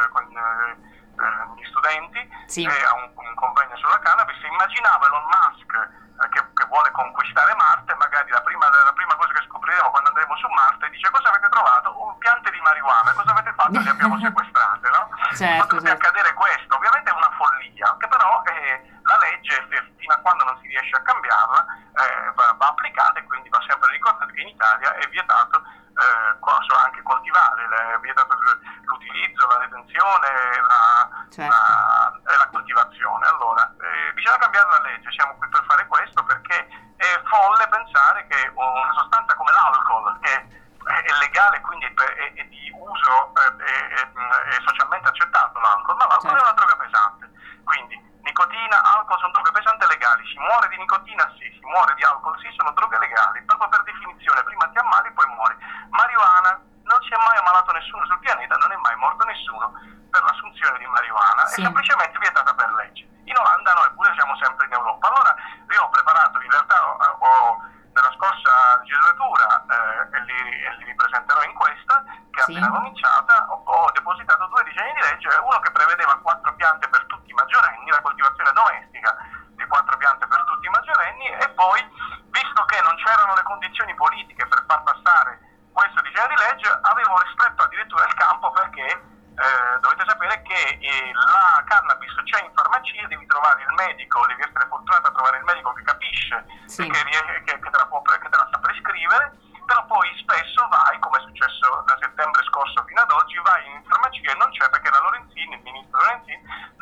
gli studenti a un convegno sulla cannabis, e immaginavo Elon Musk che vuole conquistare Marte, magari la prima cosa che scopriremo quando andremo su Marte, dice: cosa avete trovato? Piante di marijuana, cosa avete fatto? Le abbiamo sequestrate, no? Potrebbe accadere questo, ovviamente è una follia, che però la legge fino a quando non si riesce a cambiarla va applicata, e quindi va sempre ricordato che in Italia è vietato anche coltivare, è vietato l'utilizzo, la detenzione e la coltivazione. Allora bisogna cambiare la legge, siamo qui per fare questo, perché è folle pensare che una sostanza come l'alcol, che è legale, quindi è di uso, è socialmente accettato l'alcol, ma l'alcol è una droga pesante, quindi nicotina, alcol sono droghe pesanti e legali. Si muore di nicotina? Sì. Si muore di alcol? Sì, sono droghe legali, proprio per definizione, prima ti ammali poi muori. Marijuana, non si è mai ammalato nessuno sul pianeta, non è mai morto nessuno per l'assunzione di marijuana, è semplicemente vietata per legge. In Olanda noi pure siamo sempre in Europa. Allora io ho preparato, in realtà nella scorsa legislatura e li ripresenterò in questa, che è appena cominciata, ho depositato 2 disegni di legge, uno che prevedeva 4 piante per tutti i maggiorenni, la coltivazione domestica di 4 piante per tutti i maggiorenni, e poi, visto che non c'erano le condizioni politiche per far passare questo disegno di legge, avevo ristretto addirittura il campo, perché dovete sapere che la cannabis c'è in farmacia, devi trovare il medico, devi essere fortunato a trovare il medico che capisce e che te la sa prescrivere, però poi spesso vai, come è successo da settembre scorso fino ad oggi, vai in farmacia e non c'è, perché la Lorenzin, il ministro Lorenzin,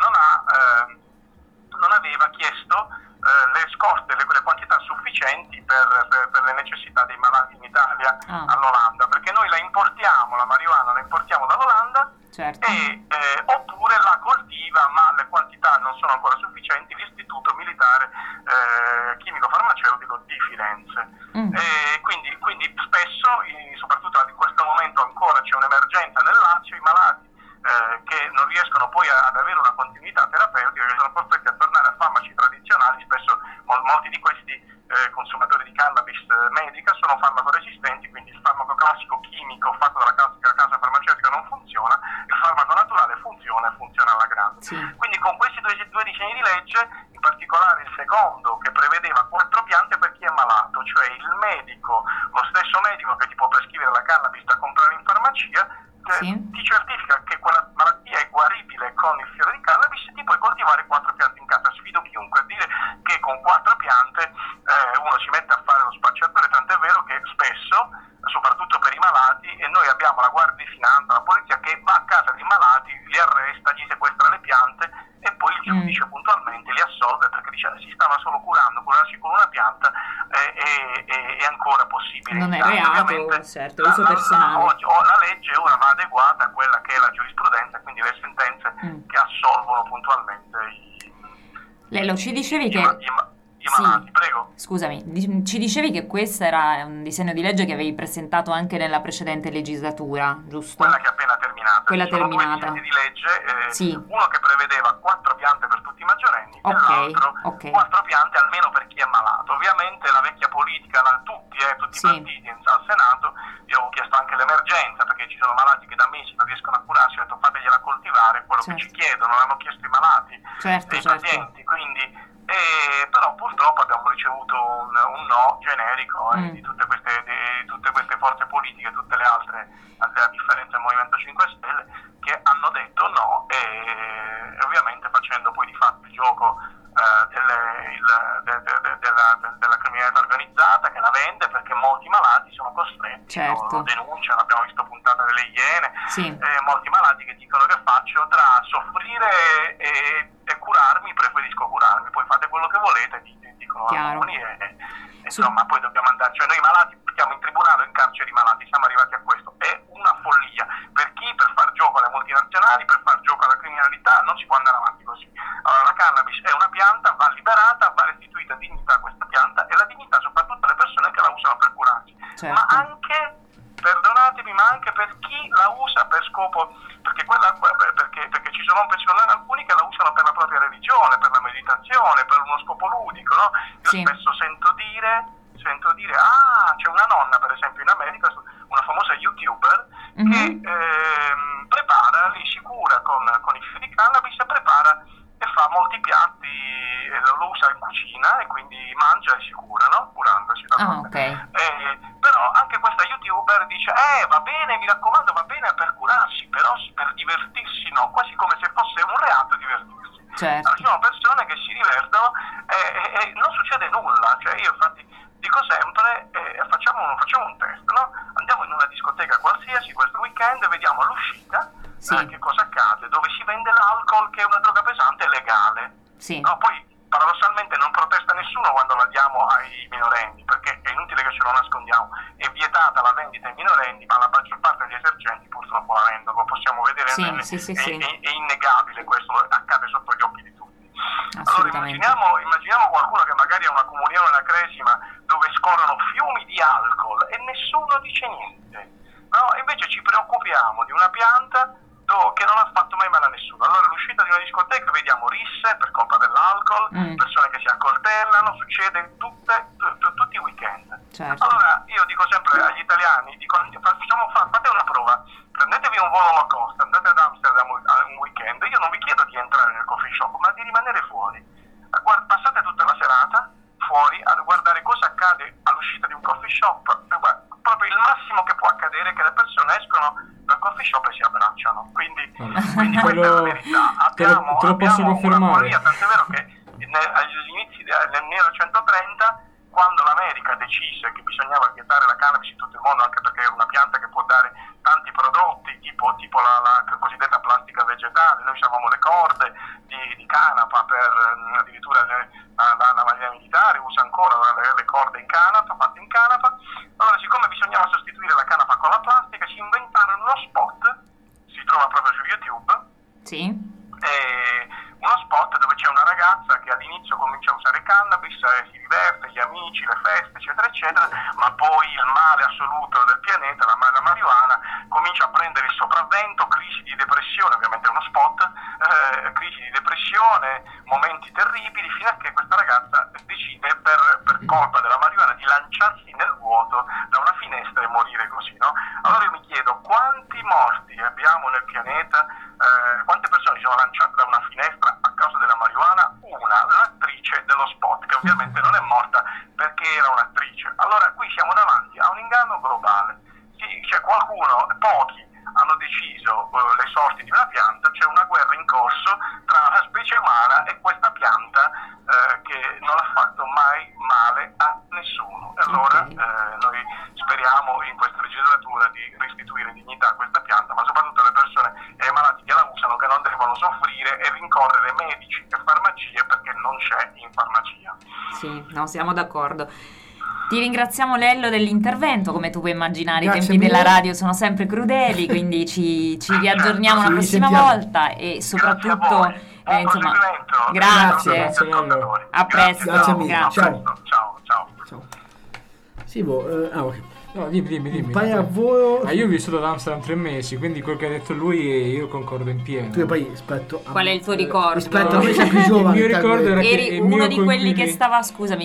non aveva chiesto le scorte, le quantità sufficienti per le necessità dei malati in Italia all'Olanda, perché noi la importiamo, la marijuana la importiamo dall'Olanda, oppure la coltiva, ma le quantità non sono ancora sufficienti, l'Istituto Militare Chimico Farmaceutico di Firenze. Quindi spesso, soprattutto in questo momento ancora c'è un'emergenza nel Lazio, i malati che non riescono poi ad avere una continuità terapeutica, che sono costretti a tornare a farmaci tradizionali. Spesso molti di questi consumatori di cannabis medica sono farmacoresistenti, quindi il farmaco classico chimico fatto dalla classica casa farmaceutica non funziona, il farmaco naturale funziona alla grande. Quindi con questi due disegni di legge, in particolare il secondo, che prevedeva 4 piante per chi è malato, cioè il medico, lo stesso medico che ti può prescrivere la cannabis da comprare in farmacia, ti certifica che quella malattia è guaribile con il fiore di cannabis, e ti puoi coltivare 4 piante in casa. Sfido chiunque a dire che con 4 piante uno si mette a fare lo spacciatore, tant'è vero che spesso, soprattutto per i malati, e noi abbiamo la Guardia di Finanza, la polizia che va a casa dei malati, li arresta, gli sequestra le piante, e poi il giudice puntualmente li assolve, perché dice si stava solo curarsi con una pianta, è ancora possibile. Non è reato, certo, è uso personale. La legge ora va adeguata a quella che è la giurisprudenza, quindi le sentenze che assolvono puntualmente Lello, ci dicevi che... i malati, prego. Scusami, ci dicevi che questo era un disegno di legge che avevi presentato anche nella precedente legislatura, giusto? Quella che è appena terminata. Quella terminata. 2 disegni di legge, uno che prevedeva 4 piante per tutti i maggiorenni, e l'altro 4 piante almeno per chi è malato. Ovviamente la vecchia politica, tutti i partiti al Senato, io ho chiesto anche l'emergenza, perché ci sono malati che da mesi non riescono a curarsi, ho detto fategliela coltivare, quello che ci chiedono, l'hanno chiesto i malati e i pazienti, quindi... però purtroppo abbiamo ricevuto un no generico di tutte queste forze politiche, tutte le altre, a differenza del Movimento 5 Stelle, che hanno detto no, e ovviamente facendo certo. denunciano, abbiamo visto puntata delle Iene, sì. Molti malati che dicono che faccio tra soffrire e curarmi, preferisco curarmi, poi fate quello che volete, dicono alcuni insomma poi dobbiamo andare, cioè noi malati stiamo in tribunale o in carcere di malati, siamo arrivati a questo, è una follia, per far gioco alle multinazionali, per far gioco alla criminalità, non si può andare avanti così. Allora la cannabis è una pianta, va liberata, va restituita dignità a questa pianta e la dignità soprattutto alle persone che la usano per curarsi, certo. Ma anche, perdonatemi, ma anche per chi la usa per scopo, perché ci sono alcuni che la usano per la propria religione, per la meditazione, per uno scopo ludico, no? Io spesso sento dire c'è una nonna per esempio in America, una famosa youtuber che prepara, lì si cura con i fiori di cannabis e prepara e fa molti piatti, lo usa in cucina e quindi mangia e si cura, no? Curandosi da però anche questa youtuber dice va bene, mi raccomando, va bene per curarsi, però per divertirsi no, quasi come se fosse un reato divertirsi. Certo. Allora, ci sono persone che si divertono e non succede nulla, cioè io infatti dico sempre facciamo un test, no? Andiamo in una discoteca qualsiasi questo weekend e vediamo all'uscita che cosa accade, dove si vende l'alcol, che è una droga pesante, legale. No, poi paradossalmente non protesta nessuno quando la diamo ai minorenni, perché è inutile che ce lo nascondiamo, è vietata la vendita ai minorenni, ma la maggior parte degli esercenti purtroppo la vendono, lo possiamo vedere, è innegabile, questo accade sotto gli occhi di tutti. Allora immaginiamo qualcuno che magari ha una comunione, una cresima, dove scorrono fiumi di alcol e nessuno dice niente, no? Invece ci preoccupiamo di una pianta che non ha fatto mai male a nessuno. Allora all'uscita di una discoteca vediamo risse per colpa dell'alcol, persone che si accoltellano, succede tutti i weekend. Certo. Allora io dico sempre agli italiani, fate una prova, prendetevi un volo low cost, andate ad Amsterdam un weekend, io non vi chiedo di entrare nel coffee shop, ma di rimanere fuori. Passate tutta la serata fuori a guardare cosa accade all'uscita di un coffee shop. Proprio il massimo che può accadere è che le persone escono dal coffee shop e si abbracciano, quindi questa è la verità. Abbiamo una follia, tant'è vero che agli inizi del 1930, quando l'America decise che bisognava vietare la cannabis in tutto il mondo, anche perché è una pianta che può dare tanti prodotti, tipo la cosiddetta plastica vegetale, noi usavamo le corde di canapa addirittura la marina militare usa ancora le corde in canapa, fatte in canapa. Allora, siccome bisognava sostituire la canapa con la plastica, si inventarono uno spot, si trova proprio su YouTube, uno spot dove c'è una ragazza che all'inizio comincia a usare cannabis, si diverte, gli amici, le feste, eccetera eccetera, ma poi il male assoluto del pianeta, la marijuana, comincia a prendere il sopravvento, crisi di depressione, ovviamente è uno spot, crisi di depressione, momenti terribili, fino a che questa ragazza decide per colpa della marijuana di lanciarsi nel vuoto da una finestra e morire così, no? Allora io mi chiedo quanti morti abbiamo nel pianeta, quante persone si sono lanciate da una finestra a causa della marijuana? L'attrice dello spot, che ovviamente non è morta perché era un'attrice. Allora qui siamo davanti a un inganno globale. C'è qualcuno, pochi hanno deciso le sorti di una pianta, c'è una guerra in corso tra la specie umana e questa pianta che non ha fatto mai male a nessuno. E allora noi speriamo in questa legislatura di restituire dignità a questa pianta, ma soprattutto alle persone e ai malati che la usano, che non devono soffrire e rincorrere medici e farmacie perché non c'è in farmacia. Sì, no, siamo d'accordo. Ti ringraziamo Lello dell'intervento, come tu puoi immaginare. Grazie i tempi mille. della radio sono sempre crudeli, quindi ci riaggiorniamo la prossima volta e soprattutto insomma, grazie. Lello. A presto. Grazie mille. Grazie. Ciao. Sì, ok. No, dimmi. Vai a volo. Io ho vissuto ad Amsterdam 3 mesi, quindi quello che ha detto lui io concordo in pieno. Tu poi rispetto a Qual è il tuo ricordo? Rispetto a noi sei più giovane. Il mio ricordo era che eri uno di quelli che stava,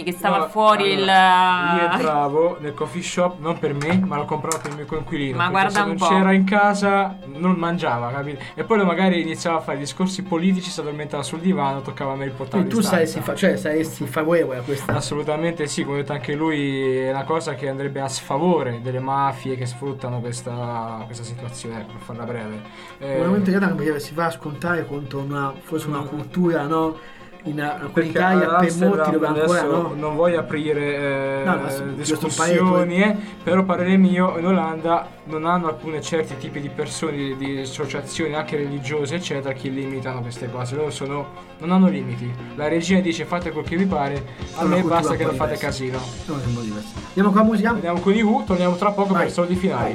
fuori Io entravo nel coffee shop non per me, ma l'ho comprato per il mio coinquilino. Ma perché guarda se un non po'. c'era in casa non mangiava, capito? E poi magari iniziava a fare discorsi politici, si addormentava sul divano, toccava a me il portale. Tu saresti favorevole a questa? Assolutamente sì, come ha detto anche lui, è una cosa che andrebbe a sfavore delle mafie che sfruttano questa situazione, per farla breve. Un momento di si va a scontare contro una cultura, no? in alcuni Perché casi per all'Amsterdam molti dove ancora adesso non voglio aprire No, adesso discussioni, però parere mio, in Olanda non hanno alcune certi tipi di persone, di associazioni anche religiose eccetera che limitano queste cose. Loro non hanno limiti, la regina dice fate quel che vi pare, a me basta che non fate casino. Andiamo con la musica? Andiamo con i Who, torniamo tra poco per i soldi finali.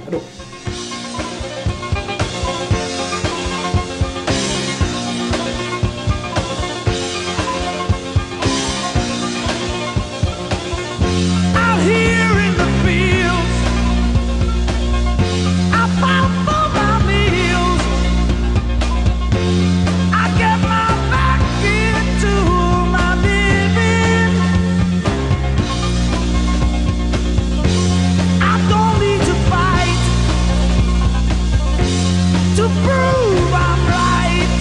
Out here in the fields, I fight for my meals. I get my back into my living. I don't need to fight to prove I'm right.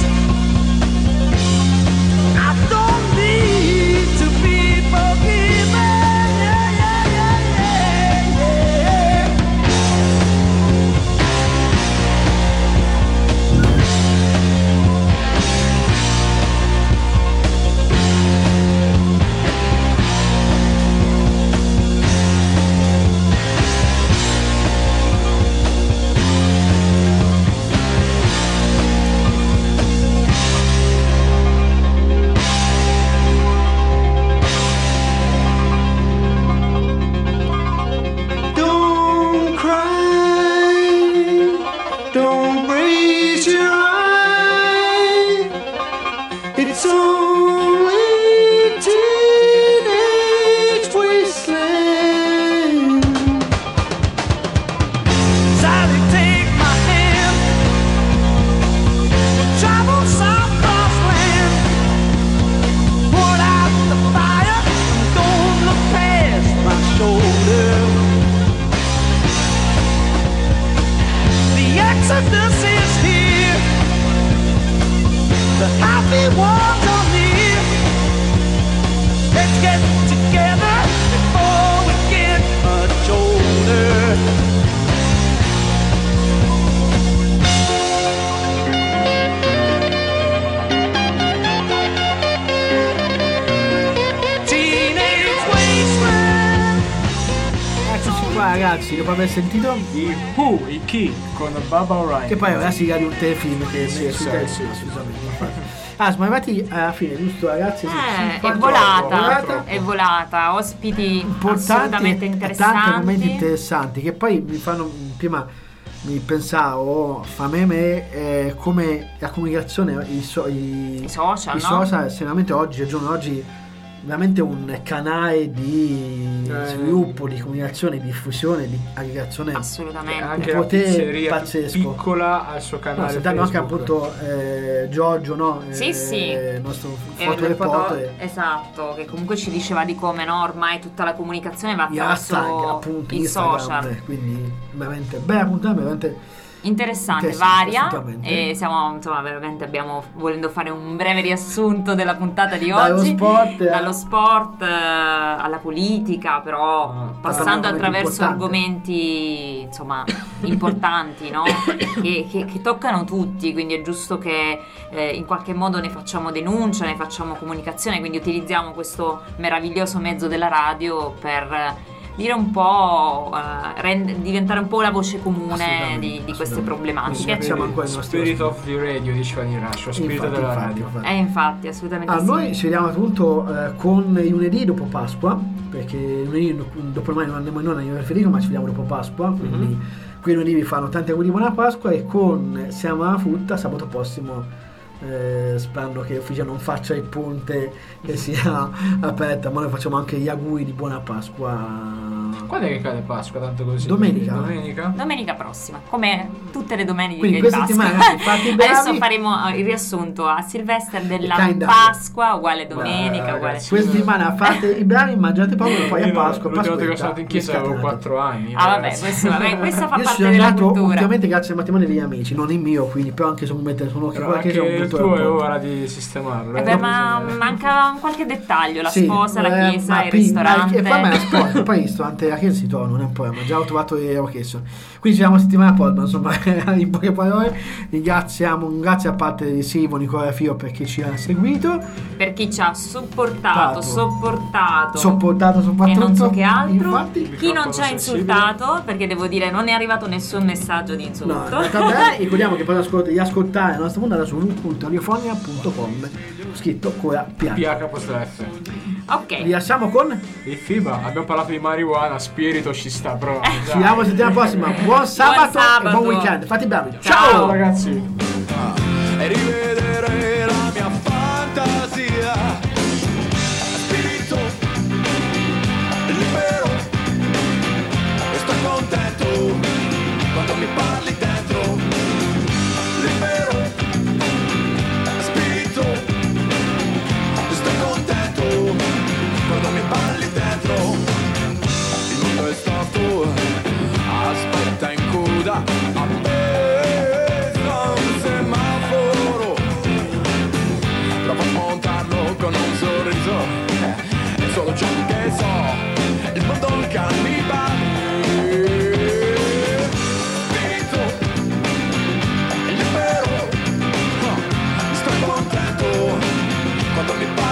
I don't need to be forgiven. Don't cry, don't raise your eye. It's only teenage wasteland. Sally, take my hand. We'll travel some cross land. Put out the fire, don't look past my shoulder. The exodus is here. The happy ones are near. Let's get together before we get much older. Teenage wasteland. Eccoci qua ragazzi, dopo aver sentito i Who, i Chi con Baba O'Reilly, che poi è la sigla di un telefilm che Sì, sui sì, tempi, sì. assolutamente. Siamo arrivati alla fine, giusto ragazzi? È volata, ospiti assolutamente tanti interessanti. argomenti interessanti che poi mi fanno, prima mi pensavo, fa me come la comunicazione, i social, no? social, sicuramente oggi, al giorno d'oggi, veramente un canale di sviluppo, di comunicazione, di diffusione, di aggregazione, assolutamente, anche un la potere pizzeria pazzesco. piccola al suo canale sentiamo anche Facebook. appunto Giorgio, no? Sì, Il nostro è un fotoreporter. esatto, che comunque ci diceva di come, no, ormai tutta la comunicazione va Gli hashtag, attraverso appunto, i Instagram, social. quindi veramente bella puntata, veramente interessante, varia, e siamo, insomma, veramente volendo fare un breve riassunto della puntata di oggi, dallo sport alla politica, però passando attraverso argomenti, insomma, importanti, no? che toccano tutti, quindi è giusto che in qualche modo ne facciamo denuncia, ne facciamo comunicazione, quindi utilizziamo questo meraviglioso mezzo della radio per dire un po', diventare un po' la voce comune di queste problematiche. Spirit of the radio, diceva di Rush, lo spirito della radio. Infatti, assolutamente sì. Noi ci vediamo appunto con i lunedì dopo Pasqua, perché lunedì dopo domani non andiamo in onda a Federico, ma ci vediamo dopo Pasqua, quindi quei lunedì vi fanno tanti auguri di buona Pasqua, e con Siamo alla frutta sabato prossimo, sperando che Ufficia non faccia il ponte che sia aperta, ma noi facciamo anche gli auguri di buona Pasqua. Quando è che cade Pasqua? Tanto così? Domenica prossima, come tutte le domeniche quindi di Pasqua. Adesso faremo il riassunto a Silvestre della Pasqua uguale domenica, uguale. Questa settimana fate i bravi, mangiate poco, e poi a Pasqua. L'ultima volta che sono stato in chiesa avevo 4 anni. Vabbè, questo fa io parte sono della andato cultura. ultimamente grazie al matrimonio degli amici, non il mio, quindi però anche se sono anche il tuo è ora di sistemarlo. Ma manca qualche dettaglio, la sposa, la chiesa, il ristorante. E poi me la sposa, poi ristorante la chiesa si trova, non è un problema, già ho trovato le location. Quindi ci vediamo settimana prossima, insomma, in poche parole. Grazie a parte di Silvo Nicola Fio per chi ci ha seguito, per chi ci ha sopportato soprattutto e non so che altro, infatti, chi non ci ha insultato, perché devo dire non è arrivato nessun messaggio di insulto. No, vabbè, ricordiamo che potete riascoltare la nostra puntata su www.radiofonia.com, scritto con la PH. Ok. Vi lasciamo con il FIBA. Abbiamo parlato di marijuana, spirito ci sta provando. Ci vediamo la settimana prossima. Buon sabato e buon weekend. Fate bravi. Ciao ragazzi. E rivedere la mia fantasia. Spirito libero. E sto contento quando mi parli dentro. Libero. Spirito. E sto contento quando mi parli dentro. Il mondo è stato. Aspetta in coda. Prova a montarlo con un sorriso. È solo ciò che so. Il mondo cannibale. Spirito libero. Sto contento quando mi parli.